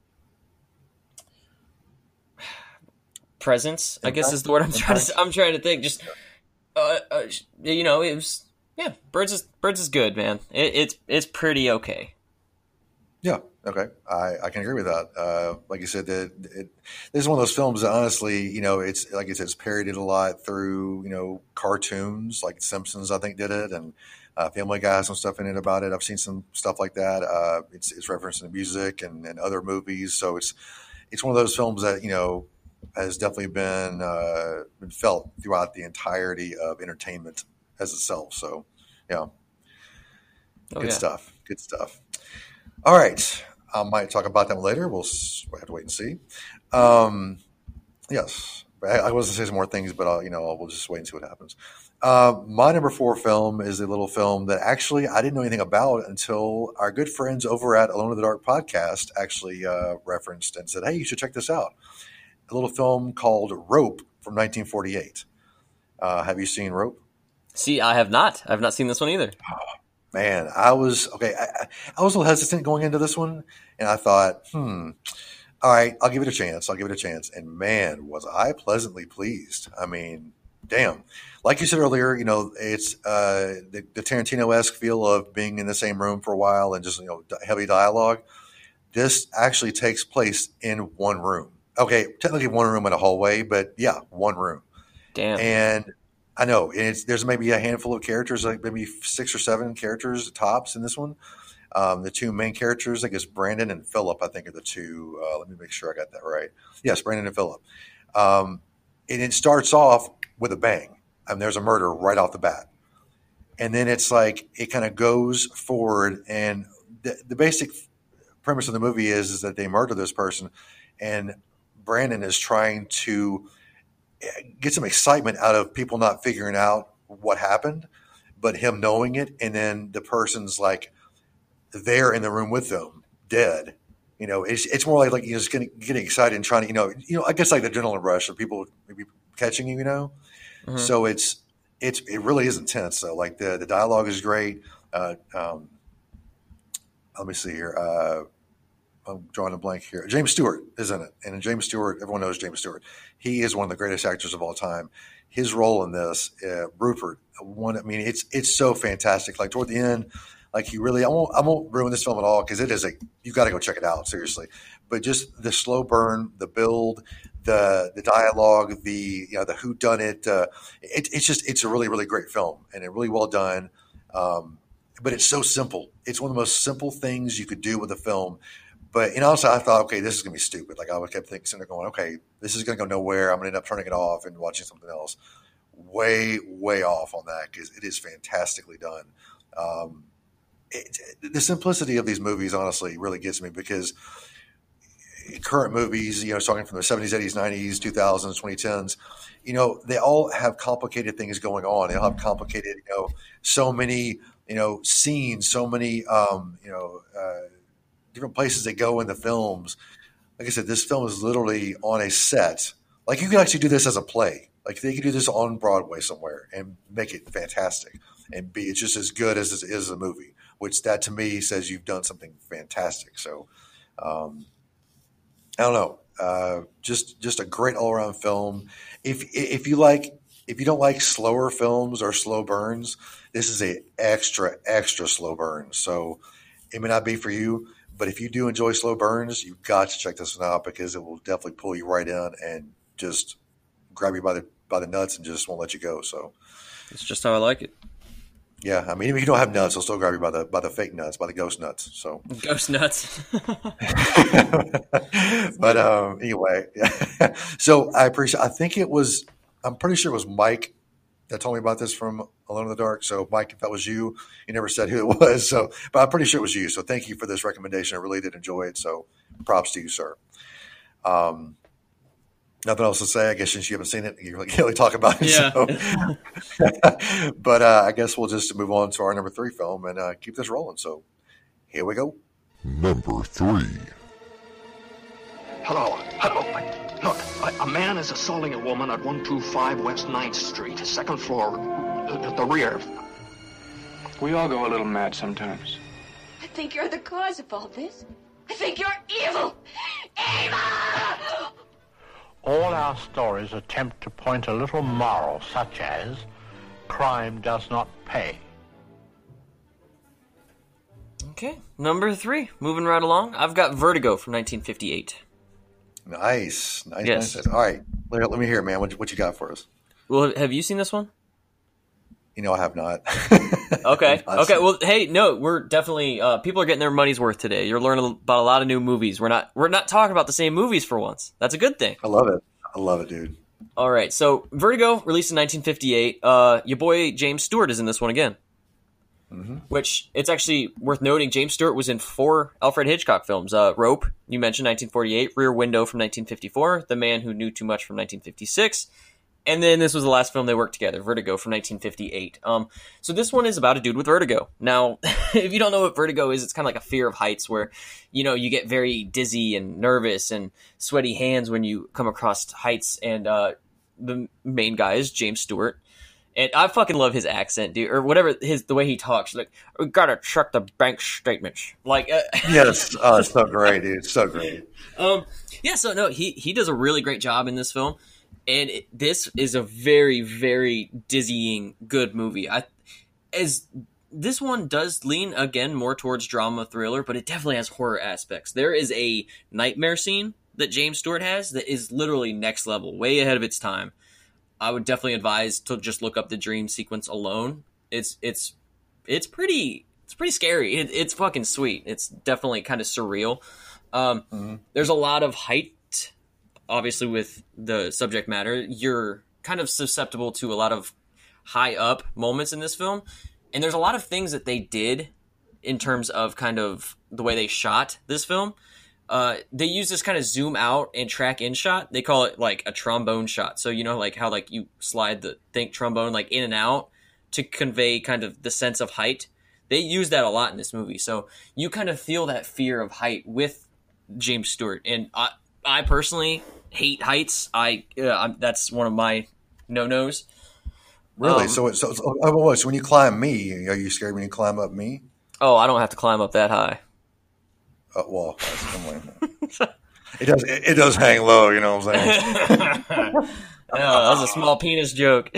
presence, I guess is the word I'm trying to I'm trying to think. Just uh, uh, you know, it was. Yeah, Birds is Birds is good, man. It, it's it's pretty okay. Yeah, okay, I, I can agree with that. Uh, like you said, that it, this is one of those films that honestly, you know, it's like I said, it's parodied a lot through you know cartoons, like Simpsons, I think did it, and uh, Family Guy has some stuff in it about it. I've seen some stuff like that. Uh, it's it's referenced in music and, and other movies, so it's it's one of those films that you know has definitely been uh, been felt throughout the entirety of entertainment as itself. So, yeah, oh, good yeah. stuff. Good stuff. All right. I might talk about them later. We'll, we'll have to wait and see. Um, yes. I, I was going to say some more things, but I'll, you know, we'll just wait and see what happens. Uh, my number four film is a little film that actually I didn't know anything about until our good friends over at Alone in the Dark podcast actually uh, referenced and said, hey, you should check this out. A little film called Rope from nineteen forty-eight. Uh, have you seen Rope? See, I have not. I have not seen this one either. Oh, man, I was okay. I, I was a little hesitant going into this one, and I thought, hmm, all right, I'll give it a chance. I'll give it a chance. And man, was I pleasantly pleased. I mean, damn. Like you said earlier, you know, it's uh, the, the Tarantino-esque feel of being in the same room for a while and just you know heavy dialogue. This actually takes place in one room. Okay, technically one room in a hallway, but yeah, one room. Damn. And I know it's, there's maybe a handful of characters, like maybe six or seven characters tops in this one. Um, the two main characters, I guess Brandon and Philip, I think are the two. Uh, let me make sure I got that right. Yes, Brandon and Philip. Um, and it starts off with a bang. I mean, there's a murder right off the bat. And then it's like it kind of goes forward. And the, the basic premise of the movie is, is that they murder this person. And Brandon is trying to get some excitement out of people not figuring out what happened, but him knowing it. And then the person's like there in the room with them, dead. You know, it's it's more like, like you know, just getting, getting excited and trying to, you know, you know, I guess like the adrenaline rush of people maybe catching you, you know? Mm-hmm. So it's, it's, it really is intense. So like the, the dialogue is great. Uh, um, let me see here. Uh, I'm drawing a blank here. James Stewart is in it. And James Stewart, everyone knows James Stewart. He is one of the greatest actors of all time. His role in this, uh, Rupert, one, I mean, it's, it's so fantastic. Like toward the end, like he really, I won't, I won't ruin this film at all because it is a, you've got to go check it out, seriously. But just the slow burn, the build, the the dialogue, the, you know, the whodunit, uh, it, it's just, it's a really, really great film and it really well done. Um, but it's so simple. It's one of the most simple things you could do with a film. But, you know, also I thought, okay, this is going to be stupid. Like I kept thinking, sitting there going, okay, this is going to go nowhere. I'm going to end up turning it off and watching something else. Way, way off on that because it is fantastically done. Um, it, the simplicity of these movies, honestly, really gets me because current movies, you know, starting from the seventies, eighties, nineties, two thousands, twenty tens, you know, they all have complicated things going on. They all have complicated, you know, so many, you know, scenes, so many, um, you know, uh, different places they go in the films. Like I said, this film is literally on a set. Like you can actually do this as a play. Like they could do this on Broadway somewhere and make it fantastic and be it's just as good as it is a movie, which that to me says you've done something fantastic. So um, I don't know, uh, just just a great all around film. If if you like if you don't like slower films or slow burns, this is a extra extra slow burn. So it may not be for you, but if you do enjoy slow burns, you've got to check this one out because it will definitely pull you right in and just grab you by the by the nuts and just won't let you go. So it's just how I like it. Yeah, I mean, even if you don't have nuts, they'll still grab you by the by the fake nuts, by the ghost nuts. So ghost nuts. But um, anyway, yeah. So I appreciate. I think it was. I'm pretty sure it was Mike that told me about this from Alone in the Dark. So Mike, if that was you, you never said who it was. So, but I'm pretty sure it was you. So thank you for this recommendation. I really did enjoy it. So props to you, sir. Um. Nothing else to say. I guess since you haven't seen it, you can't really talk about it. Yeah. So. But uh, I guess we'll just move on to our number three film and uh, keep this rolling. So here we go. Number three. Hello. Hello. Look, a, a man is assaulting a woman at one two five West ninth Street, second floor, uh, at the rear. We all go a little mad sometimes. I think you're the cause of all this. I think you're evil. Evil! All our stories attempt to point a little moral, such as crime does not pay. Okay, number three. Moving right along. I've got Vertigo from nineteen fifty-eight. Nice. Nice. Yes. Nice. All right. Let, let me hear it, man. What, what you got for us? Well, have you seen this one? You know, I have not. Okay. Okay. Well, hey, no, we're definitely uh, people are getting their money's worth today. You're learning about a lot of new movies. We're not we're not talking about the same movies for once. That's a good thing. I love it. I love it, dude. All right. So, Vertigo, released in nineteen fifty-eight. Uh, your boy James Stewart is in this one again. Mm-hmm. Which it's actually worth noting. James Stewart was in four Alfred Hitchcock films. Uh, Rope, you mentioned nineteen forty-eight. Rear Window from nineteen fifty-four. The Man Who Knew Too Much from nineteen fifty-six. And then this was the last film they worked together, Vertigo from nineteen fifty-eight. Um, so this one is about a dude with vertigo. Now, if you don't know what vertigo is, it's kind of like a fear of heights where, you know, you get very dizzy and nervous and sweaty hands when you come across heights. And uh, the main guy is James Stewart. And I fucking love his accent, dude, or whatever his the way he talks. Like, we gotta check the bank statements. Like, uh, yes, oh, it's so great, dude. It's so great. Um, yeah, so no, he he does a really great job in this film. And it, this is a very, very dizzying good movie. I, as this one does lean again more towards drama thriller, but it definitely has horror aspects. There is a nightmare scene that James Stewart has that is literally next level, way ahead of its time. I would definitely advise to just look up the dream sequence alone. It's it's it's pretty it's pretty scary. It, it's fucking sweet. It's definitely kind of surreal. Um, mm-hmm. There's a lot of height. Obviously, with the subject matter, you're kind of susceptible to a lot of high up moments in this film. And there's a lot of things that they did in terms of kind of the way they shot this film. Uh, they use this kind of zoom out and track in shot. They call it like a trombone shot. So, you know, like how like you slide the think trombone like in and out to convey kind of the sense of height. They use that a lot in this movie. So you kind of feel that fear of height with James Stewart. And I, I personally hate heights. I uh, I'm, that's one of my no-nos. Really? Um, so, so, so, oh, so when you climb me, are you scared when you climb up me? Oh, I don't have to climb up that high. Uh, well, that's, it does. It, it does hang low. You know what I'm saying? No, that was a small penis joke.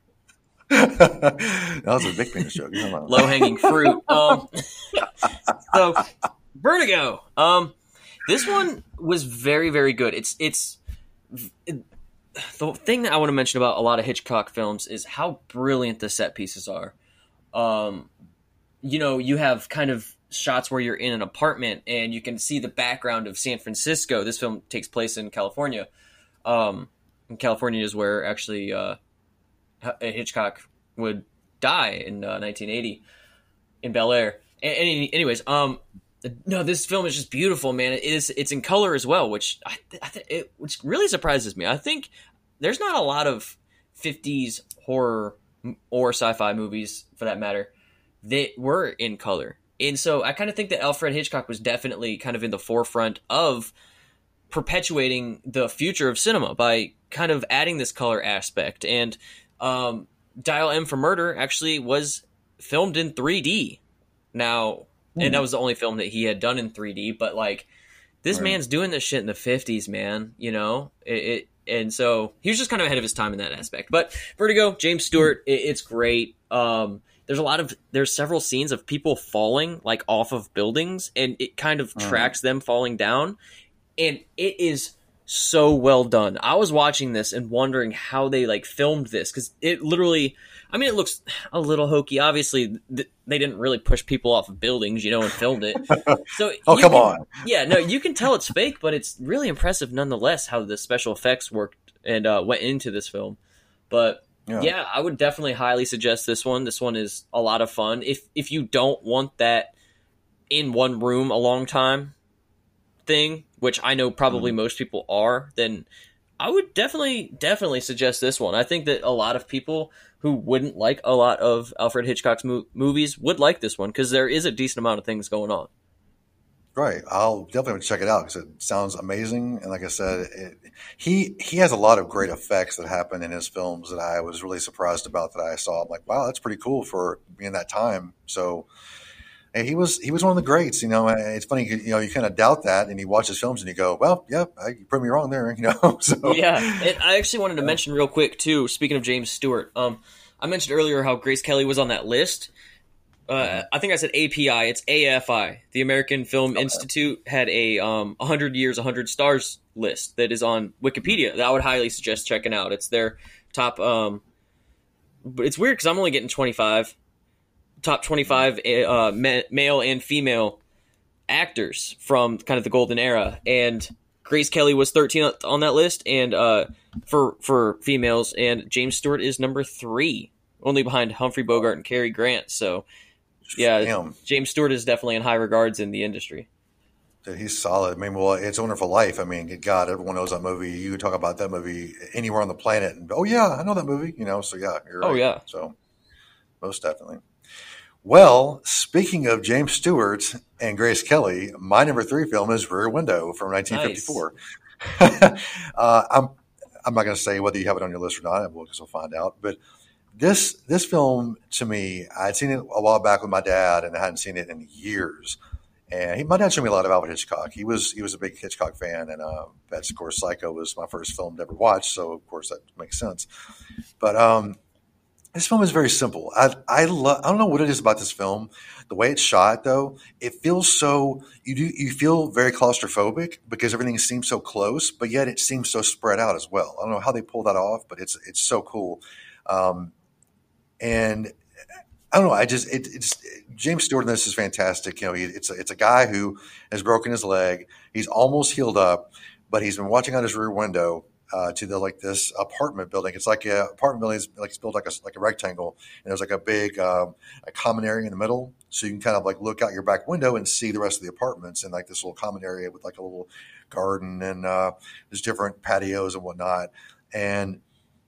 That was a big penis joke. Low hanging fruit. Um, so, Vertigo. Um, this one was very, very good. It's it's it, the thing that I want to mention about a lot of Hitchcock films is how brilliant the set pieces are. Um, you know, you have kind of shots where you're in an apartment and you can see the background of San Francisco. This film takes place in California. Um, and California is where actually uh, Hitchcock would die in uh, nineteen eighty in Bel Air. Any, anyways, um, No, this film is just beautiful, man. It is. It's in color as well, which I, I th- it, which really surprises me. I think there's not a lot of fifties horror or sci-fi movies, for that matter, that were in color. And so I kind of think that Alfred Hitchcock was definitely kind of in the forefront of perpetuating the future of cinema by kind of adding this color aspect. And um, Dial M for Murder actually was filmed in three D. Now, mm. and that was the only film that he had done in three D, but like this right. man's doing this shit in the fifties, man, you know, it, it and so he was just kind of ahead of his time in that aspect. But Vertigo, James Stewart, it, it's great. Um, there's a lot of, there's several scenes of people falling like off of buildings, and it kind of mm. tracks them falling down. And it is so well done. I was watching this and wondering how they like filmed this, because it literally, I mean, it looks a little hokey. Obviously, th- they didn't really push people off of buildings, you know, and filmed it. So oh, come can, on. Yeah, no, you can tell it's fake, but it's really impressive nonetheless how the special effects worked and uh, went into this film. But yeah. yeah, I would definitely highly suggest this one. This one is a lot of fun. If if you don't want that in one room a long time thing, which I know probably mm. most people are, then I would definitely, definitely suggest this one. I think that a lot of people who wouldn't like a lot of Alfred Hitchcock's mo- movies would like this one, because there is a decent amount of things going on. Right. I'll definitely check it out because it sounds amazing. And like I said, it, he he has a lot of great effects that happen in his films that I was really surprised about that I saw. I'm like, wow, that's pretty cool for being that time. So and he was he was one of the greats, you know. It's funny, you know, you kind of doubt that, and you watch his films and you go, well, yeah, you proved me wrong there, you know. So yeah, and I actually wanted to yeah. mention real quick too. Speaking of James Stewart, um, I mentioned earlier how Grace Kelly was on that list. Uh, I think I said A P I. It's A F I. The American Film okay. Institute had a um, one hundred years, one hundred stars list that is on Wikipedia that I would highly suggest checking out. It's their top. Um, but it's weird because I'm only getting twenty-five. Top twenty-five uh, ma- male and female actors from kind of the golden era. And Grace Kelly was thirteen on that list and uh, for for females. And James Stewart is number three, only behind Humphrey Bogart and Cary Grant. So, yeah, Damn. James Stewart is definitely in high regards in the industry. Dude, he's solid. I mean, well, It's a Wonderful Life. I mean, good God, everyone knows that movie. You can talk about that movie anywhere on the planet. And, oh, yeah, I know that movie. You know, so yeah, you're right. Oh, yeah. So, most definitely. Well, speaking of James Stewart and Grace Kelly, my number three film is Rear Window from nineteen fifty-four. Nice. uh, I'm I'm not going to say whether you have it on your list or not, because we'll find out. But this this film, to me, I'd seen it a while back with my dad, and I hadn't seen it in years. And he, my dad showed me a lot of Alfred Hitchcock. He was he was a big Hitchcock fan, and uh, that's of course Psycho was my first film to ever watch, so of course that makes sense. But um, this film is very simple. I I love. I don't know what it is about this film. The way it's shot, though, it feels so. You do you feel very claustrophobic because everything seems so close, but yet it seems so spread out as well. I don't know how they pull that off, but it's it's so cool. Um, and I don't know. I just it, it's James Stewart in this is fantastic. You know, he, it's a, it's a guy who has broken his leg. He's almost healed up, but he's been watching out his rear window. Uh, to the like this apartment building. It's like a apartment building is like it's built like a like a rectangle, and there's like a big um, a common area in the middle, so you can kind of like look out your back window and see the rest of the apartments, and like this little common area with like a little garden and uh, there's different patios and whatnot. And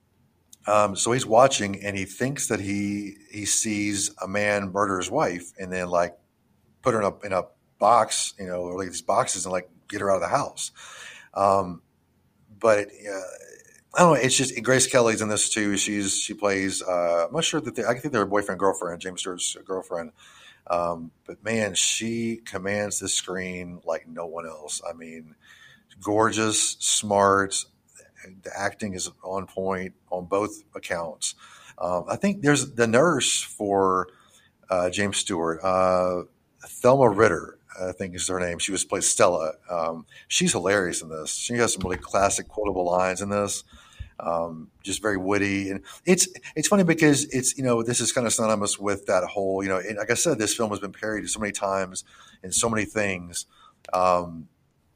um, so he's watching, and he thinks that he he sees a man murder his wife, and then like put her in a in a box, you know, or like these boxes, and like get her out of the house. Um, But it, uh, I don't know. It's just Grace Kelly's in this too. She's she plays. Uh, I'm not sure that they, I think they're boyfriend girlfriend. James Stewart's girlfriend. Um, but man, she commands the screen like no one else. I mean, gorgeous, smart. The acting is on point on both accounts. Um, I think there's the nurse for uh, James Stewart, uh, Thelma Ritter. I think is her name. She was played Stella. Um, she's hilarious in this. She has some really classic quotable lines in this. Um, just very witty, and it's it's funny because it's you know this is kind of synonymous with that whole you know and like I said, this film has been parodied so many times in so many things. Um,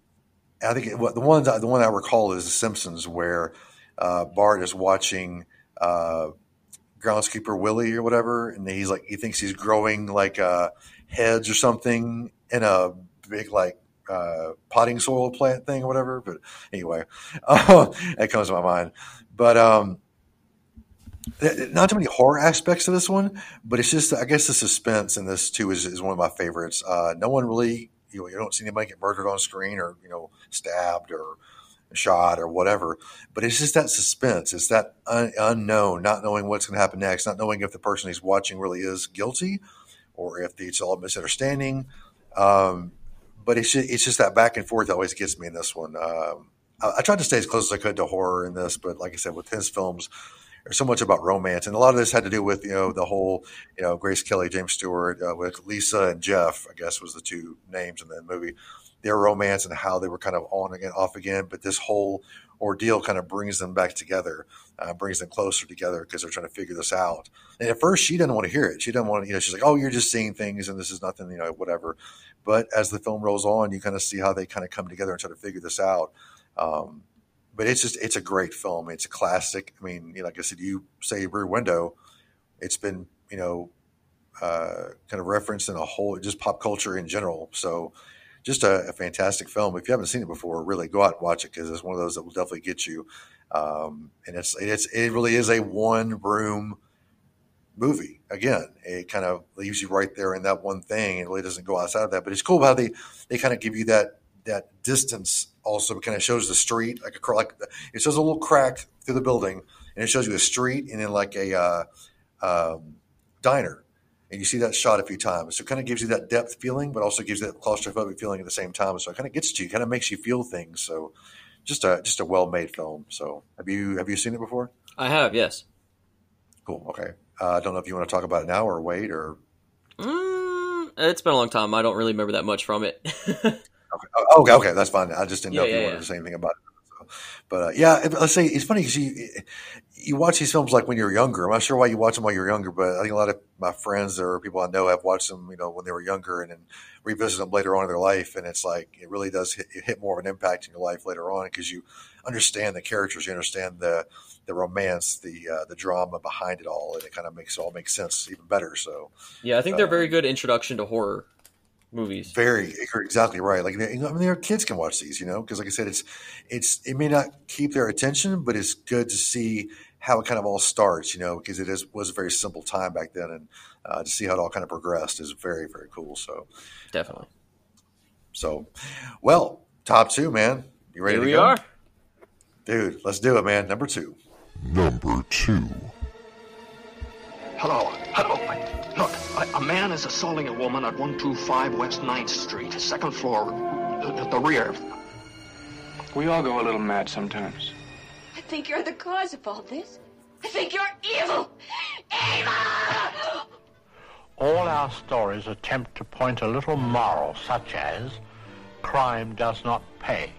I think it, the one the one I recall is The Simpsons, where uh, Bart is watching uh, groundskeeper Willie or whatever, and he's like he thinks he's growing like uh, heads or something in a big like uh, potting soil plant thing or whatever. But anyway, uh, that comes to my mind. But um, not too many horror aspects to this one, but it's just I guess the suspense in this too is, is one of my favorites. Uh, no one really you know you don't see anybody get murdered on screen or you know stabbed or shot or whatever, but it's just that suspense. It's that un- unknown, not knowing what's going to happen next, not knowing if the person he's watching really is guilty or if it's all misunderstanding. Um, but it's just, it's just that back and forth that always gets me in this one. Um, I, I tried to stay as close as I could to horror in this, but like I said, with his films, there's so much about romance, and a lot of this had to do with you know the whole you know Grace Kelly, James Stewart, uh, with Lisa and Jeff, I guess was the two names in the movie. Their romance and how they were kind of on again, off again, but this whole ordeal kind of brings them back together, uh, brings them closer together because they're trying to figure this out. And at first, she doesn't want to hear it. She doesn't want to, you know, she's like, "Oh, you're just seeing things, and this is nothing, you know, whatever." But as the film rolls on, you kind of see how they kind of come together and try to figure this out. Um, but it's just, it's a great film. It's a classic. I mean, you know, like I said, you say Rear Window, it's been, you know, uh, kind of referenced in a whole, just pop culture in general. So. Just a, a fantastic film. If you haven't seen it before, really go out and watch it because it's one of those that will definitely get you. Um, and it's it's it really is a one room movie. Again, it kind of leaves you right there in that one thing. It really doesn't go outside of that. But it's cool how they they kind of give you that that distance. Also, it kind of shows the street like a like it shows a little crack through the building, and it shows you a street and then like a uh, um, diner. And you see that shot a few times. So it kind of gives you that depth feeling, but also gives you that claustrophobic feeling at the same time. So it kind of gets to you, kind of makes you feel things. So just a just a well-made film. So have you have you seen it before? I have, yes. Cool. Okay. Uh, I don't know if you want to talk about it now or wait or. Mm, it's been a long time. I don't really remember that much from it. okay. Oh, okay. Okay. That's fine. I just didn't know yeah, if you yeah, wanted yeah. to say anything about it. But uh, yeah, let's say it's funny because you you watch these films like when you're younger. I'm not sure why you watch them while you're younger, but I think a lot of my friends or people I know have watched them, you know, when they were younger and then revisit them later on in their life. And it's like it really does hit, hit more of an impact in your life later on because you understand the characters, you understand the the romance, the uh, the drama behind it all, and it kind of makes it all make sense even better. So yeah, I think they're uh, very good introduction to horror movies. Very, you're exactly right. Like, I mean, their kids can watch these, you know, because like I said, it's, it's, it may not keep their attention, but it's good to see how it kind of all starts, you know, because it is was a very simple time back then, and uh, to see how it all kind of progressed is very, very cool. So, definitely. So, well, top two, man. You ready Here to we go? are, dude. Let's do it, man. Number two. Number two. Hello. Hello. Look, a, a man is assaulting a woman at one two five West ninth Street, second floor, at the rear. We all go a little mad sometimes. I think you're the cause of all this. I think you're evil. Evil! All our stories attempt to point a little moral, such as crime does not pay.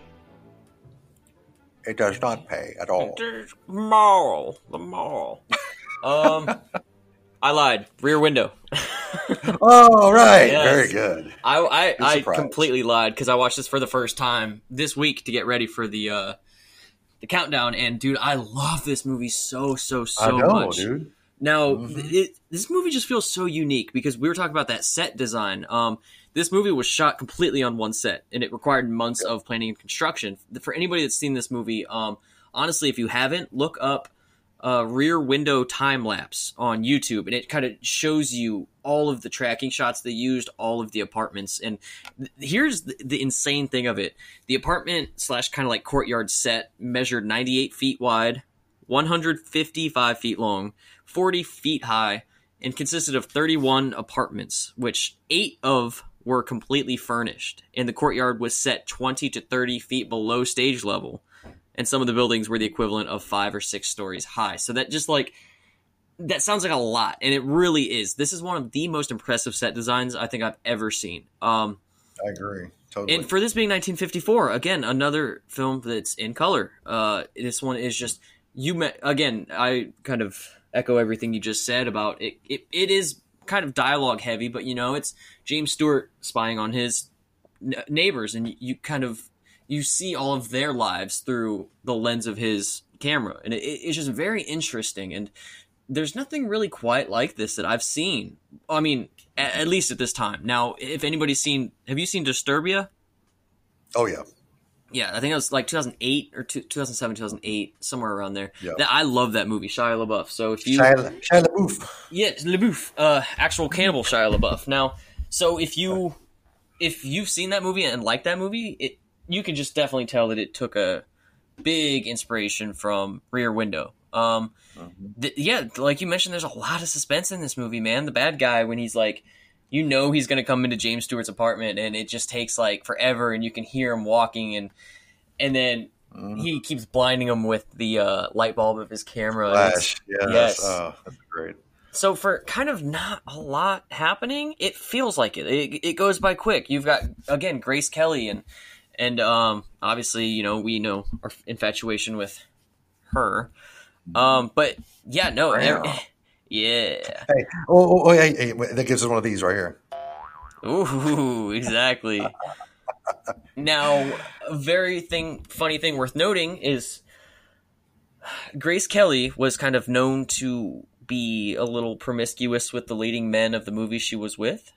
It does not pay at all. Moral, the moral. Um, I lied. Rear Window. Oh, right. Yes. Very good. I I, Good I surprise. completely lied because I watched this for the first time this week to get ready for the uh, the countdown. And dude, I love this movie so so so I know, much. dude. Now, Mhm. it, this movie just feels so unique because we were talking about that set design. Um, this movie was shot completely on one set, and it required months of planning and construction. For anybody that's seen this movie, um, honestly, if you haven't, look up uh, Rear Window time lapse on YouTube, and it kind of shows you all of the tracking shots they used, all of the apartments. And th- here's the, the insane thing of it: the apartment slash kind of like courtyard set measured ninety-eight feet wide, one hundred fifty-five feet long, forty feet high, and consisted of thirty-one apartments, which eight of were completely furnished. And the courtyard was set twenty to thirty feet below stage level. And some of the buildings were the equivalent of five or six stories high. So that just like, that sounds like a lot. And it really is. This is one of the most impressive set designs I think I've ever seen. Um, I agree. Totally. And for this being nineteen fifty-four, again, another film that's in color. Uh, this one is just, you met, again, I kind of echo everything you just said about it. It, it is kind of dialogue heavy, but you know, it's James Stewart spying on his n- neighbors, and you, you kind of, you see all of their lives through the lens of his camera. And it, it's just very interesting. And there's nothing really quite like this that I've seen. I mean, at, at least at this time. Now, if anybody's seen, have you seen Disturbia? Oh yeah. Yeah, I think it was like two thousand eight or two, two thousand seven, two thousand eight, somewhere around there. Yeah. That, I love that movie, Shia LaBeouf. So if you Shia, Shia LaBeouf, yeah, LaBeouf, uh, actual cannibal Shia LaBeouf. Now, so if you if you've seen that movie and like that movie, it you can just definitely tell that it took a big inspiration from Rear Window. Um, mm-hmm. th- yeah, like you mentioned, there's a lot of suspense in this movie, man. The bad guy, when he's like, you know, he's going to come into James Stewart's apartment, and it just takes like forever, and you can hear him walking, and and then mm-hmm. he keeps blinding him with the uh, light bulb of his camera. Flash, yes. yes. Oh, that's great. So for kind of not a lot happening, it feels like it. It, it goes by quick. You've got, again, Grace Kelly, and and um, obviously, you know, we know our infatuation with her. Um, but yeah, no, every, yeah. Hey, oh, oh, oh hey, hey, that gives us one of these right here. Ooh, exactly. Now, a very thing, funny thing worth noting is Grace Kelly was kind of known to be a little promiscuous with the leading men of the movie she was with.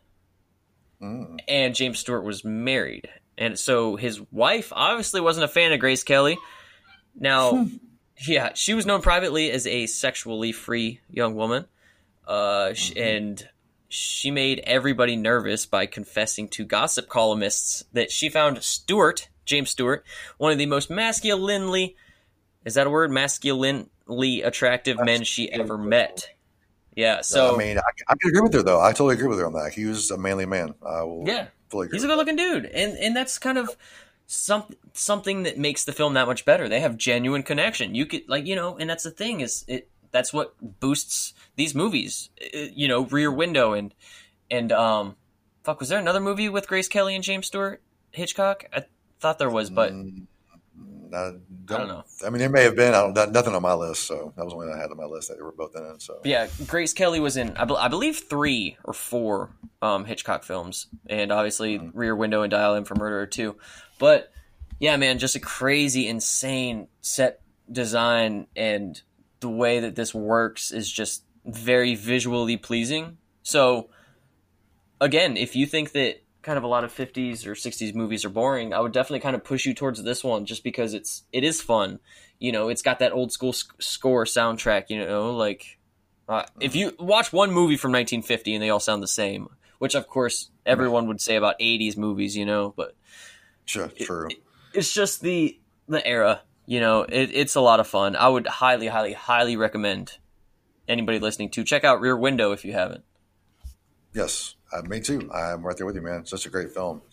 Mm. And James Stewart was married. And so his wife obviously wasn't a fan of Grace Kelly. Now, yeah, she was known privately as a sexually free young woman. Uh, mm-hmm. And she made everybody nervous by confessing to gossip columnists that she found Stewart, James Stewart, one of the most masculinely, is that a word? Masculinely attractive That's men she ever met. Yeah, so. I mean, I, I can agree with her, though. I totally agree with her on that. He was a manly man. I will yeah, fully agree he's a good-looking dude. And and that's kind of some, something that makes the film that much better. They have genuine connection. You could, like, you know, and that's the thing, is it. That's what boosts these movies. You know, Rear Window and, and um, fuck, was there another movie with Grace Kelly and James Stewart? Hitchcock? I thought there was, but. Mm. I don't, I don't know. I mean, there may have been. I don't, nothing on my list, so that was the one I had on my list that they were both in. So yeah, Grace Kelly was in, I, be, I believe, three or four um, Hitchcock films, and obviously mm-hmm. Rear Window and Dial M for Murder are two. But yeah, man, just a crazy, insane set design, and the way that this works is just very visually pleasing. So again, if you think that kind of a lot of fifties or sixties movies are boring, I would definitely kind of push you towards this one, just because it's it is fun. You know, it's got that old school sc- score soundtrack, you know, like uh, if you watch one movie from nineteen fifty and they all sound the same, which of course everyone would say about eighties movies, you know, but sure, true. It, it's just the the era, you know, it, it's a lot of fun. I would highly, highly, highly recommend anybody listening to check out Rear Window if you haven't. Yes. Uh, me too. I'm right there with you, man. It's such a great film.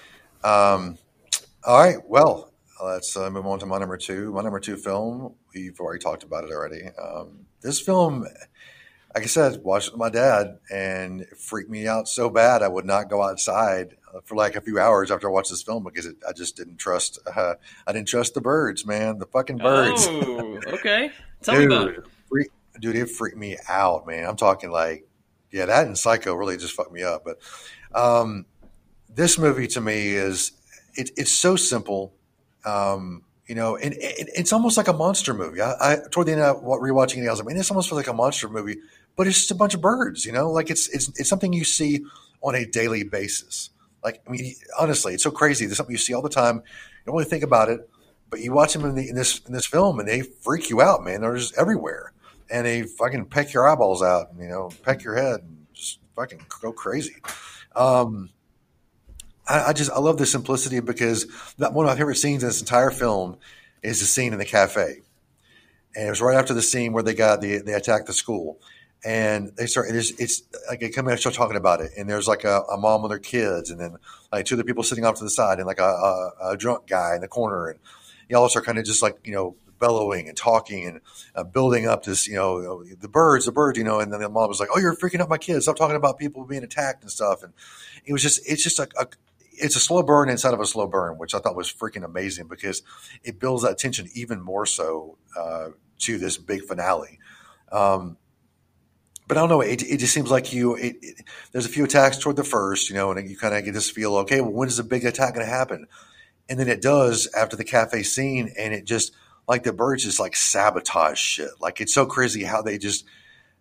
Um, all right. Well, let's uh, move on to my number two. My number two film, we've already talked about it already. Um, this film, like I said, watched it with my dad, and it freaked me out so bad I would not go outside for like a few hours after I watched this film, because it, I just didn't trust. Uh, I didn't trust the birds, man. The fucking birds. Oh, okay. Tell dude, me about it. Freak, dude, it freaked me out, man. I'm talking like. Yeah, that and Psycho really just fucked me up. But um, this movie to me is it, it's so simple, um, you know, and it, it's almost like a monster movie. I, I toward the end of rewatching it, I was like, man, this almost feels like a monster movie, but it's just a bunch of birds, you know, like it's it's it's something you see on a daily basis. Like, I mean, honestly, it's so crazy. There's something you see all the time. You don't really think about it, but you watch them in, the, in this in this film, and they freak you out, man. They're just everywhere. And they fucking peck your eyeballs out, you know, peck your head, and just fucking go crazy. Um, I, I just I love the simplicity, because that, one of my favorite scenes in this entire film is the scene in the cafe, and it was right after the scene where they got the they attacked the school, and they start. It's, it's like they come in and start talking about it, and there's like a, a mom with their kids, and then like two other people sitting off to the side, and like a, a, a drunk guy in the corner, and y'all are kind of just like, you know, bellowing and talking and uh, building up this, you know, the birds, the birds, you know, and then the mom was like, "Oh, you're freaking out my kids. Stop talking about people being attacked and stuff." And it was just, it's just a, a it's a slow burn inside of a slow burn, which I thought was freaking amazing, because it builds that tension even more so uh, to this big finale. Um, but I don't know. It, it just seems like you, it, it, there's a few attacks toward the first, you know, and you kind of get this feel, okay, well, when is the big attack going to happen? And then it does after the cafe scene, and it just, like the birds just like sabotage shit. Like, it's so crazy how they just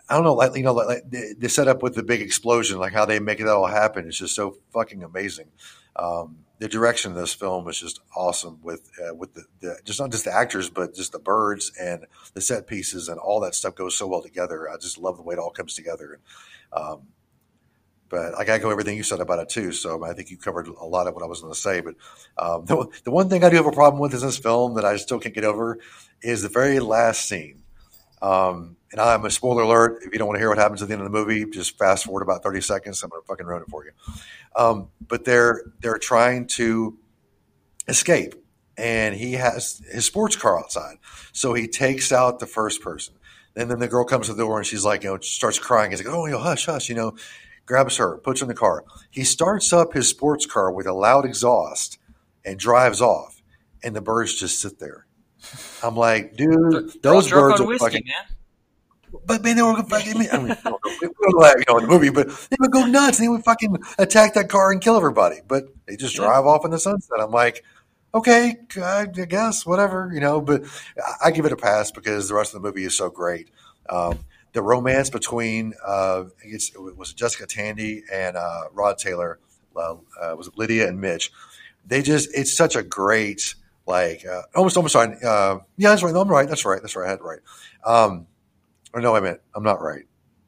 I don't know, like you know, like, like the, the setup with the big explosion, like how they make it all happen, it's just so fucking amazing. Um, the direction of this film is just awesome with uh, with the, the just not just the actors, but just the birds and the set pieces and all that stuff goes so well together. I just love the way it all comes together. Um, but I gotta go everything you said about it too. So I think you covered a lot of what I was going to say. But um, the, the one thing I do have a problem with in this film that I still can't get over is the very last scene. Um, and I'm a spoiler alert. If you don't want to hear what happens at the end of the movie, just fast forward about thirty seconds. I'm going to fucking ruin it for you. Um, but they're, they're trying to escape, and he has his sports car outside. So he takes out the first person. And then the girl comes to the door and she's like, you know, starts crying. He's like, oh, you know, hush, hush, you know, grabs her, puts her in the car. He starts up his sports car with a loud exhaust and drives off. And the birds just sit there. I'm like, dude, those birds are whiskey, fucking. Man. But man, they were fucking. I mean, I mean, we were like, you know, in the movie, but they would go nuts and they would fucking attack that car and kill everybody. But they just drive yeah. off in the sunset. I'm like, okay, I guess whatever, you know. But I give it a pass because the rest of the movie is so great. Um, the romance between uh, it's, it was Jessica Tandy and uh, Rod Taylor, uh, uh, was it Lydia and Mitch? They just, it's such a great. Like uh, almost, almost sorry. Uh, yeah, that's right. No, I'm right. That's right. That's right. I had it right. Um, or no, I meant I'm not right.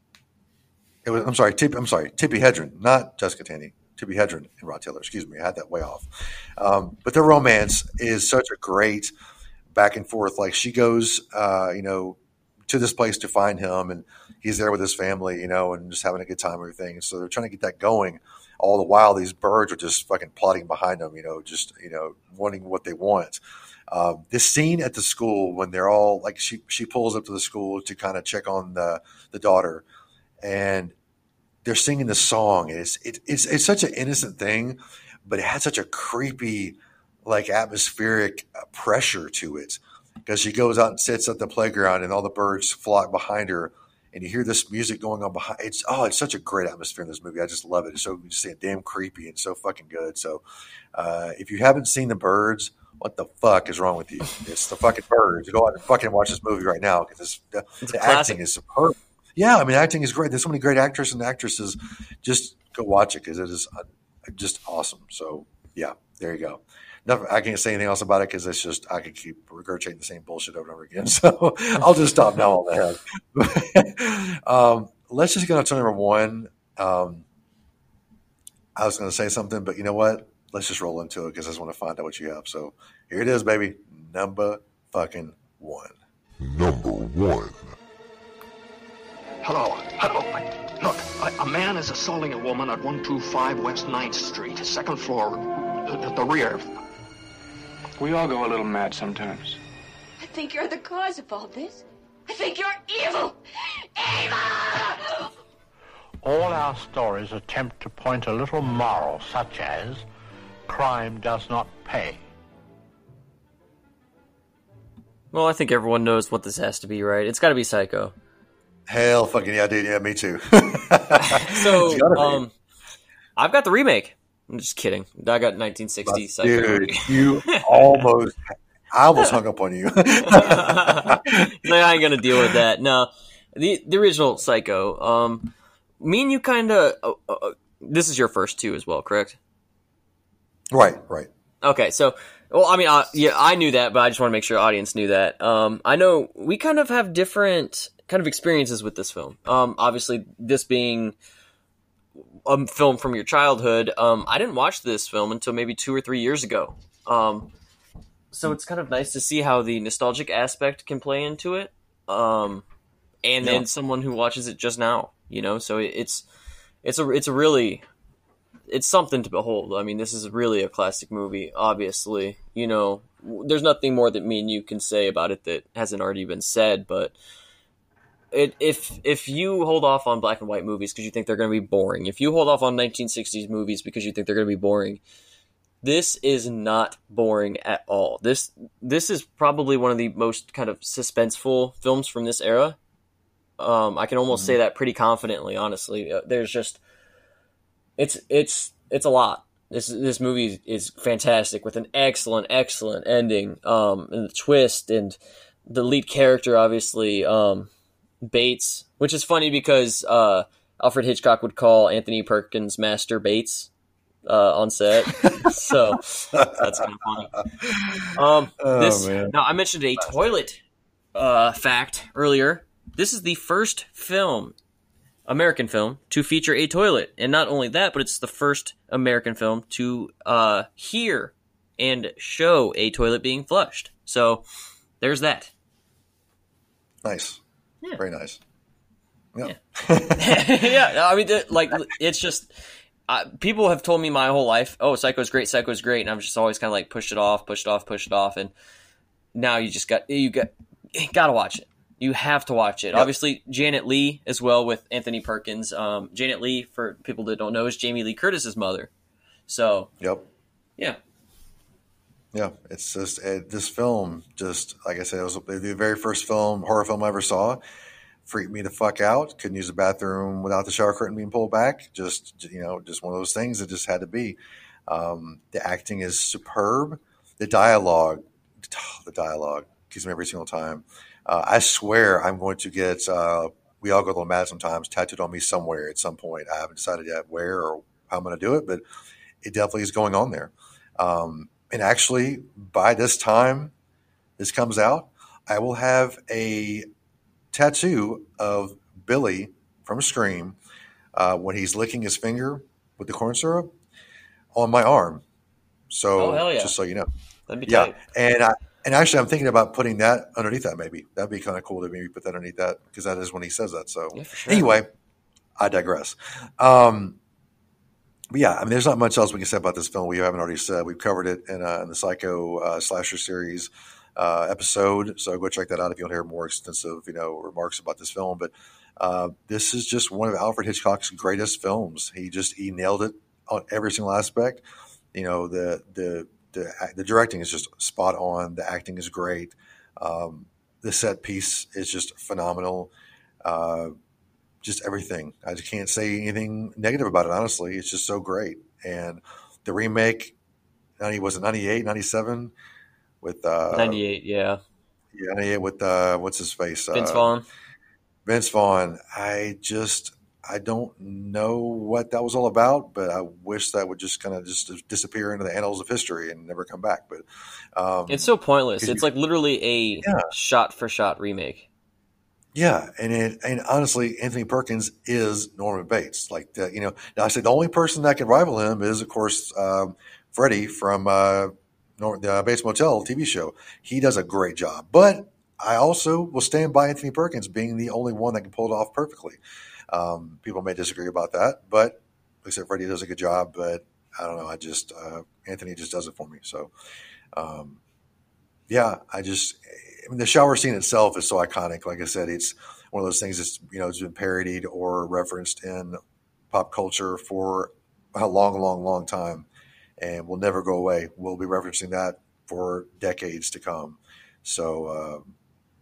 It was. I'm sorry. Tip, I'm sorry. Tippi Hedren, not Jessica Tandy. Tippi Hedren and Rod Taylor. Excuse me. I had that way off. Um, but their romance is such a great back and forth. Like she goes, uh, you know, to this place to find him, and he's there with his family, you know, and just having a good time and everything. And so they're trying to get that going. All the while, these birds are just fucking plotting behind them, you know, just, you know, wanting what they want. Um, this scene at the school when they're all like, she, she pulls up to the school to kind of check on the, the daughter, and they're singing the song. It's, it, it's, it's such an innocent thing, but it had such a creepy, like atmospheric pressure to it, because she goes out and sits at the playground and all the birds flock behind her. And you hear this music going on behind. It's oh, it's such a great atmosphere in this movie. I just love it. It's so just damn creepy and so fucking good. So, uh, if you haven't seen The Birds, what the fuck is wrong with you? It's the fucking Birds. Go out and fucking watch this movie right now because the, the acting is superb. Yeah, I mean, acting is great. There's so many great actors and actresses. Just go watch it because it is uh, just awesome. So, yeah, there you go. Nothing, I can't say anything else about it because it's just I could keep regurgitating the same bullshit over and over again. So I'll just stop now on the head. um, let's just get on to number one. Um, I was going to say something, but you know what? Let's just roll into it because I just want to find out what you have. So here it is, baby. Number fucking one. Number one. Hello. Hello. Look, I, a man is assaulting a woman at one two five West ninth Street, second floor, at the rear. We all go a little mad sometimes. I think you're the cause of all this. I think you're evil! Evil! All our stories attempt to point a little moral, such as crime does not pay. Well, I think everyone knows what this has to be, right? It's got to be Psycho. Hell fucking yeah, dude. Yeah, me too. So, um, I've got the remake. I'm just kidding. I got nineteen sixty but Psycho. Dude, you almost, I almost hung up on you. I ain't gonna deal with that. No, the the original Psycho. Um, me and you kind of. Uh, uh, this is your first two as well, correct? Right, right. Okay, so well, I mean, uh, yeah, I knew that, but I just want to make sure the audience knew that. Um, I know we kind of have different kind of experiences with this film. Um, obviously, this being a film from your childhood, um, I didn't watch this film until maybe two or three years ago. Um, so it's kind of nice to see how the nostalgic aspect can play into it. Um, and then yeah. someone who watches it just now, you know, so it's, it's a, it's a really, it's something to behold. I mean, this is really a classic movie, obviously, you know, there's nothing more that me and you can say about it that hasn't already been said, but It, if if you hold off on black and white movies because you think they're going to be boring, if you hold off on nineteen sixties movies because you think they're going to be boring, this is not boring at all. This this is probably one of the most kind of suspenseful films from this era. Um, I can almost mm-hmm. say that pretty confidently, honestly. Uh, there's just it's it's it's a lot. This this movie is fantastic with an excellent excellent ending, um, and the twist and the lead character, obviously. Um, Bates, Which is funny because uh, Alfred Hitchcock would call Anthony Perkins Master Bates uh, on set. So that's kind of funny. Um, Oh, this, man. now, I mentioned a toilet uh, fact earlier. This is the first film, American film, to feature a toilet. And not only that, but it's the first American film to uh, hear and show a toilet being flushed. So there's that. Nice. Yeah. Very nice. Yeah. Yeah, I mean, th- like, it's just, uh, people have told me my whole life, oh, Psycho's great, Psycho's great, and I've just always kind of like pushed it off, pushed it off, pushed it off, and now you just got, you got, you gotta watch it. You have to watch it. Yep. Obviously, Janet Leigh as well with Anthony Perkins. Um, Janet Leigh, for people that don't know, is Jamie Lee Curtis's mother. So, Yep. yeah. Yeah, it's just uh, this film. Just like I said, it was the very first film, horror film I ever saw. Freaked me the fuck out. Couldn't use the bathroom without the shower curtain being pulled back. Just you know, just one of those things that just had to be. Um, the acting is superb. The dialogue, the dialogue keeps me every single time. Uh, I swear I'm going to get. Uh, we all go a little mad sometimes. Tattooed on me somewhere at some point. I haven't decided yet where or how I'm going to do it, but it definitely is going on there. Um, And actually, by this time this comes out, I will have a tattoo of Billy from Scream uh, when he's licking his finger with the corn syrup on my arm. So, Oh, hell yeah. just so you know. That'd be Yeah. tight. And I, and actually, I'm thinking about putting that underneath that maybe. That'd be kind of cool to maybe put that underneath that because that is when he says that. So, Yeah, for sure. anyway, I digress. Um, But yeah, I mean, there's not much else we can say about this film we haven't already said. We've covered it in, uh, in the Psycho uh, slasher series uh, episode, so go check that out if you want to hear more extensive, you know, remarks about this film. But uh, this is just one of Alfred Hitchcock's greatest films. He just he nailed it on every single aspect. You know, the the the the directing is just spot on. The acting is great. Um, the set piece is just phenomenal. Uh, Just everything. I just can't say anything negative about it, honestly. It's just so great. And the remake, ninety was it ninety-eight, ninety-seven? With uh, ninety-eight, yeah. Yeah, ninety-eight with uh, what's his face? Vince uh, Vaughn. Vince Vaughn. I just I don't know what that was all about, but I wish that would just kind of just disappear into the annals of history and never come back. But um, It's so pointless. 'cause It's you- like literally a Yeah. shot-for-shot remake. Yeah, and it, and honestly, Anthony Perkins is Norman Bates. Like the, you know, now I say the only person that can rival him is, of course, um, Freddie from uh, Nor- the Bates Motel T V show. He does a great job, but I also will stand by Anthony Perkins being the only one that can pull it off perfectly. Um, people may disagree about that, but like I said, Freddie does a good job. But I don't know. I just uh, Anthony just does it for me. So, um, yeah, I just. I mean, the shower scene itself is so iconic. Like I said, it's one of those things that's, you know, it's been parodied or referenced in pop culture for a long, long, long time and will never go away. We'll be referencing that for decades to come. So uh,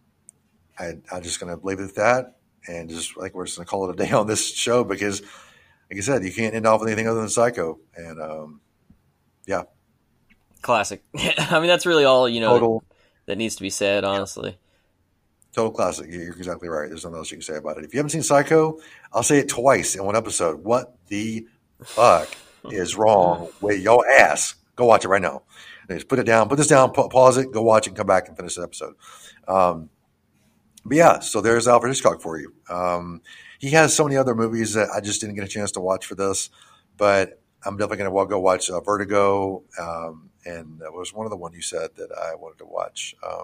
I, I'm just going to leave it at that. And just like we're just going to call it a day on this show because, like I said, you can't end off with anything other than Psycho. And um, yeah. Classic. I mean, that's really all, you know, Total. that needs to be said, honestly. Total classic. You're exactly right. There's nothing else you can say about it. If you haven't seen Psycho, I'll say it twice in one episode. What the fuck is wrong with your ass? Go watch it right now. Just put it down. Put this down. Pa- pause it. Go watch it. And come back and finish the episode. Um, but yeah, so there's Alfred Hitchcock for you. Um, he has so many other movies that I just didn't get a chance to watch for this, but I'm definitely going to go watch uh, Vertigo. Um, and that was one of the one you said that I wanted to watch. Um,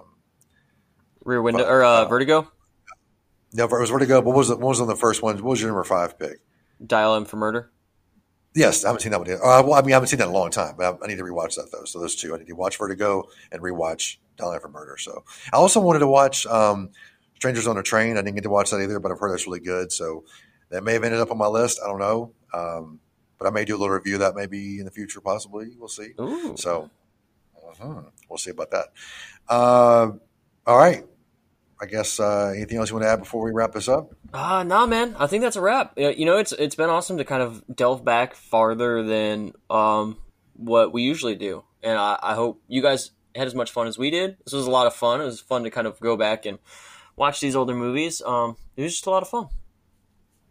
Rear Window but, or uh, uh, Vertigo. no, it was Vertigo. But what was it? What was on the first one? What was your number five pick? Dial M for Murder. Yes, I haven't seen that one yet. Uh, well, I mean, I haven't seen that in a long time, but I, I need to rewatch that though. So those two, I need to watch Vertigo and rewatch Dial M for Murder. So I also wanted to watch um, Strangers on a Train. I didn't get to watch that either, but I've heard that's really good. So that may have ended up on my list. I don't know, um, but I may do a little review of that maybe in the future, possibly. We'll see. Ooh. So uh-huh. We'll see about that. Uh, all right. I guess uh, anything else you want to add before we wrap this up? Uh, nah, man. I think that's a wrap. Uh, You know, it's it's been awesome to kind of delve back farther than um, what we usually do. And I, I hope you guys had as much fun as we did. This was a lot of fun. It was fun to kind of go back and watch these older movies. Um, it was just a lot of fun.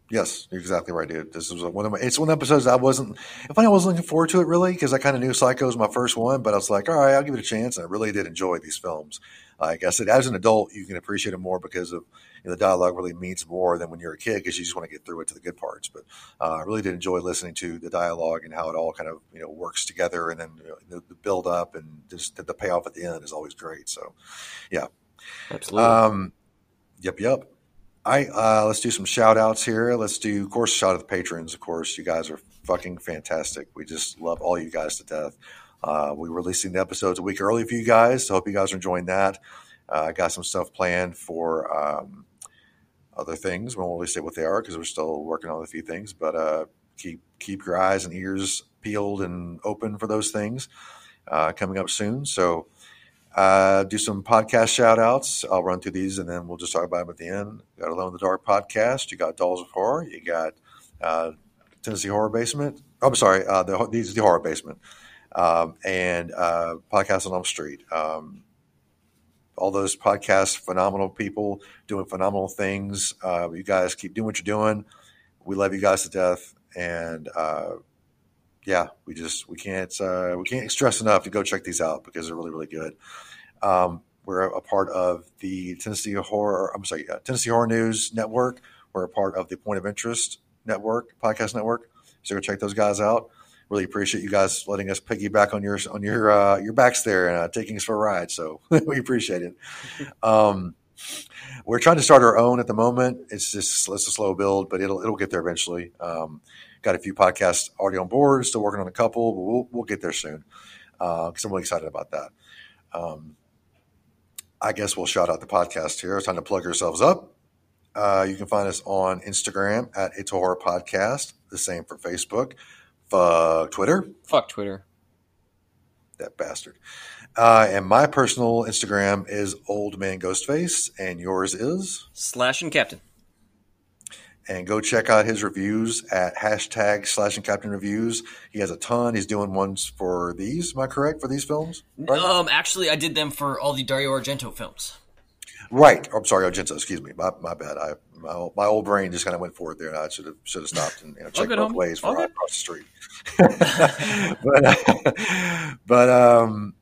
Yes, you're exactly right, dude. This was one of my. It's one of the episodes I wasn't. Funny, I wasn't looking forward to it really because I kind of knew Psycho was my first one, but I was like, all right, I'll give it a chance. And I really did enjoy these films. Like I said, as an adult, you can appreciate them more because of you know, the dialogue really means more than when you're a kid because you just want to get through it to the good parts. But uh, I really did enjoy listening to the dialogue and how it all kind of you know works together, and then you know, the, the build up and just the, the payoff at the end is always great. So, yeah, absolutely. Um, yep, yep. All right, uh, let's do some shout outs here. Let's do, of course, shout out the patrons. Of course, you guys are fucking fantastic. We just love all you guys to death. Uh, we're releasing the episodes a week early for you guys, so hope you guys are enjoying that. Uh, I got some stuff planned for um, other things. We won't really say what they are because we're still working on a few things, but uh, keep keep your eyes and ears peeled and open for those things uh, coming up soon. So. Uh, do some podcast shout outs. I'll run through these and then we'll just talk about them at the end. You got Alone in the Dark podcast. You got Dolls of Horror. You got uh, Tennessee Horror Basement. Oh, I'm sorry. Uh, the, these are the Horror Basement. Um, and uh, Podcast on Elm Street. Um, all those podcasts, phenomenal people doing phenomenal things. Uh, you guys keep doing what you're doing. We love you guys to death. And uh, yeah, we just we can't uh, we can't stress enough to go check these out because they're really really good. Um, we're a part of the Tennessee Horror. I'm sorry, uh, Tennessee Horror News Network. We're a part of the Point of Interest Network podcast network. So go check those guys out. Really appreciate you guys letting us piggyback on your on your uh, your backs there and uh, taking us for a ride. So we appreciate it. Um, we're trying to start our own at the moment. It's just it's a slow build, but it'll it'll get there eventually. Um, got a few podcasts already on board. Still working on a couple, but we'll we'll get there soon because uh, I'm really excited about that. Um, I guess we'll shout out the podcast here. It's time to plug yourselves up. Uh, you can find us on Instagram at It's a Horror Podcast. The same for Facebook. Fuck Twitter. Fuck Twitter. That bastard. Uh, and my personal Instagram is Old Man Ghostface, and yours is Slash and Captain. And go check out his reviews at hashtag Slash and Captain Reviews. He has a ton. He's doing ones for these. Am I correct for these films? Right? Um, actually, I did them for all the Dario Argento films. Right. Oh, I'm sorry, Argento. Excuse me. My, my bad. I my, my old brain just kind of went forward there, and I should have should have stopped and you know, checked both homie. ways for right across the street. but uh, but um,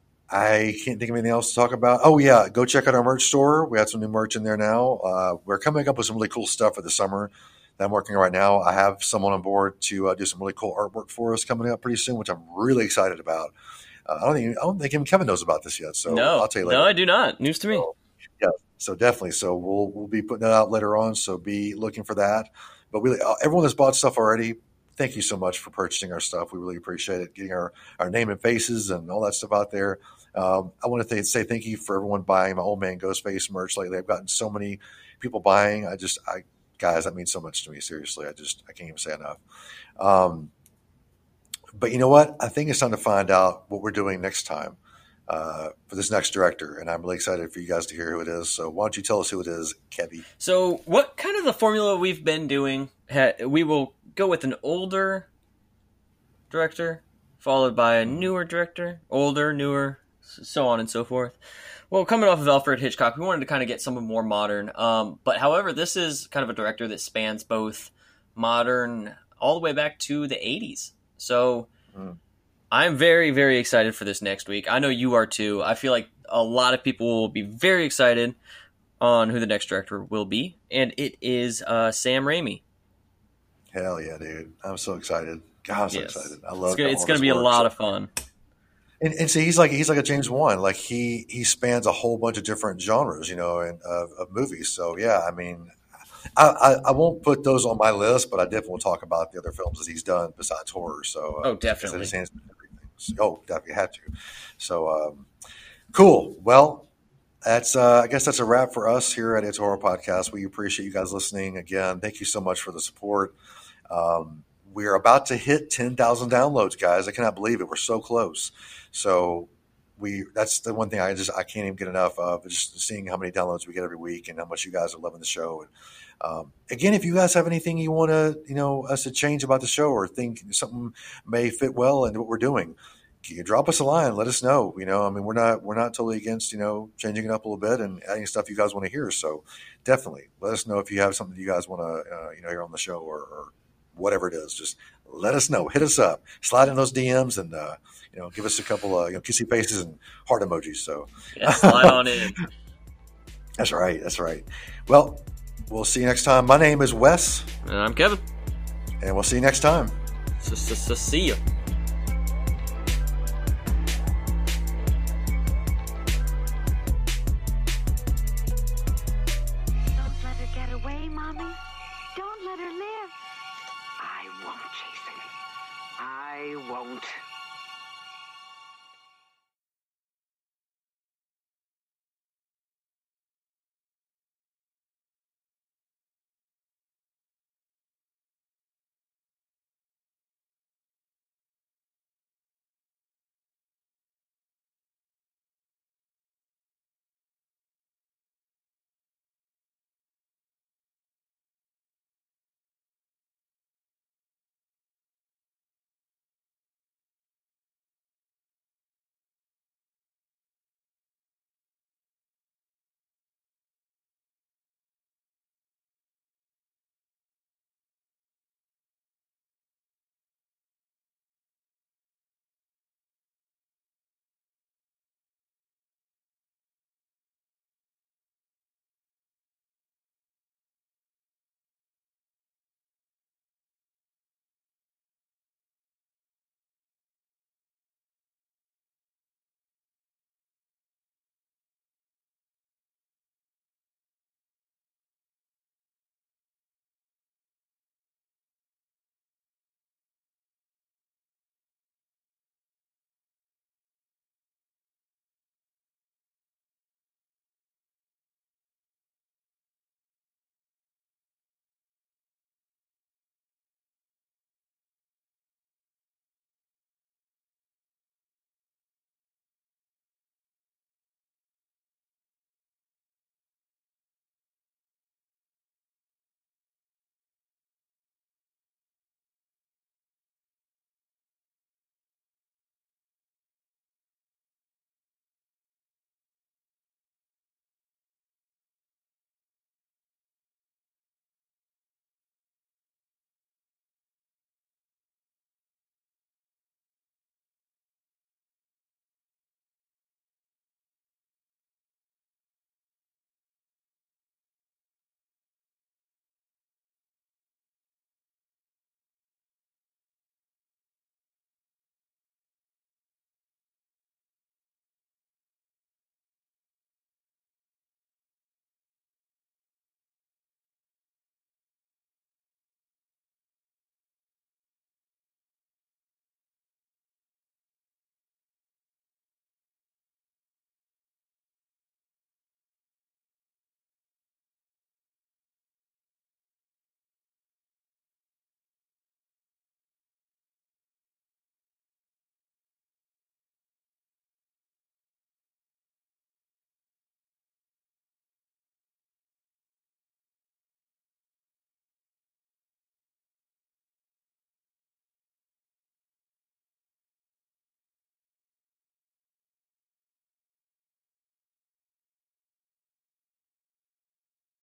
I can't think of anything else to talk about. Oh yeah, go check out our merch store. We have some new merch in there now. Uh, we're coming up with some really cool stuff for the summer that I'm working on right now. I have someone on board to uh, do some really cool artwork for us coming up pretty soon, which I'm really excited about. Uh, I don't think I don't think even Kevin knows about this yet, so no, I'll tell you later. No, I do not. News to me. So, yeah, so definitely. So we'll we'll be putting that out later on. So be looking for that. But really, uh, everyone that's bought stuff already, thank you so much for purchasing our stuff. We really appreciate it. Getting our, our name and faces and all that stuff out there. Um, I want to th- say thank you for everyone buying my Old Man Ghostface merch lately. I've gotten so many people buying. I just, I guys, that means so much to me. Seriously, I just, I can't even say enough. Um, but you know what? I think it's time to find out what we're doing next time. Uh, for this next director, and I'm really excited for you guys to hear who it is. So why don't you tell us who it is, Kevy? So what kind of the formula we've been doing, ha- we will go with an older director, followed by a newer director, older, newer, so on and so forth. Well, coming off of Alfred Hitchcock, we wanted to kind of get someone more modern. Um, but however, this is kind of a director that spans both modern all the way back to the eighties. So... Mm. I'm very, very excited for this next week. I know you are too. I feel like a lot of people will be very excited on who the next director will be, and it is uh, Sam Raimi. Hell yeah, dude! I'm so excited. God, I'm so yes. excited. I love. It's gonna, it's gonna be work. a lot of fun. And, and see, he's like he's like a James Wan. Like he he spans a whole bunch of different genres, you know, and of, of movies. So yeah, I mean. I, I, I won't put those on my list, but I definitely will talk about the other films that he's done besides horror. So, uh, oh, definitely. So, oh, definitely had to. So, um, cool. Well, that's uh, I guess that's a wrap for us here at It's a Horror Podcast. We appreciate you guys listening again. Thank you so much for the support. Um, we're about to hit ten thousand downloads, guys. I cannot believe it. We're so close. So. We that's the one thing I just I can't even get enough of, just seeing how many downloads we get every week and how much you guys are loving the show. And um, again, if you guys have anything you want to you know us to change about the show or think something may fit well into what we're doing, you drop us a line. Let us know. You know, I mean, we're not we're not totally against, you know, changing it up a little bit and adding stuff you guys want to hear. So definitely let us know if you have something you guys want to uh, you know hear on the show or, or whatever it is. Just let us know. Hit us up. Slide in those D Ms and uh, you know give us a couple of you know, kissy faces and heart emojis. So yeah, slide on in. That's right. That's right. Well, we'll see you next time. My name is Wes. And I'm Kevin. And we'll see you next time. See ya. Don't let her get away, Mommy. Don't let her live. I won't, Jason. I won't.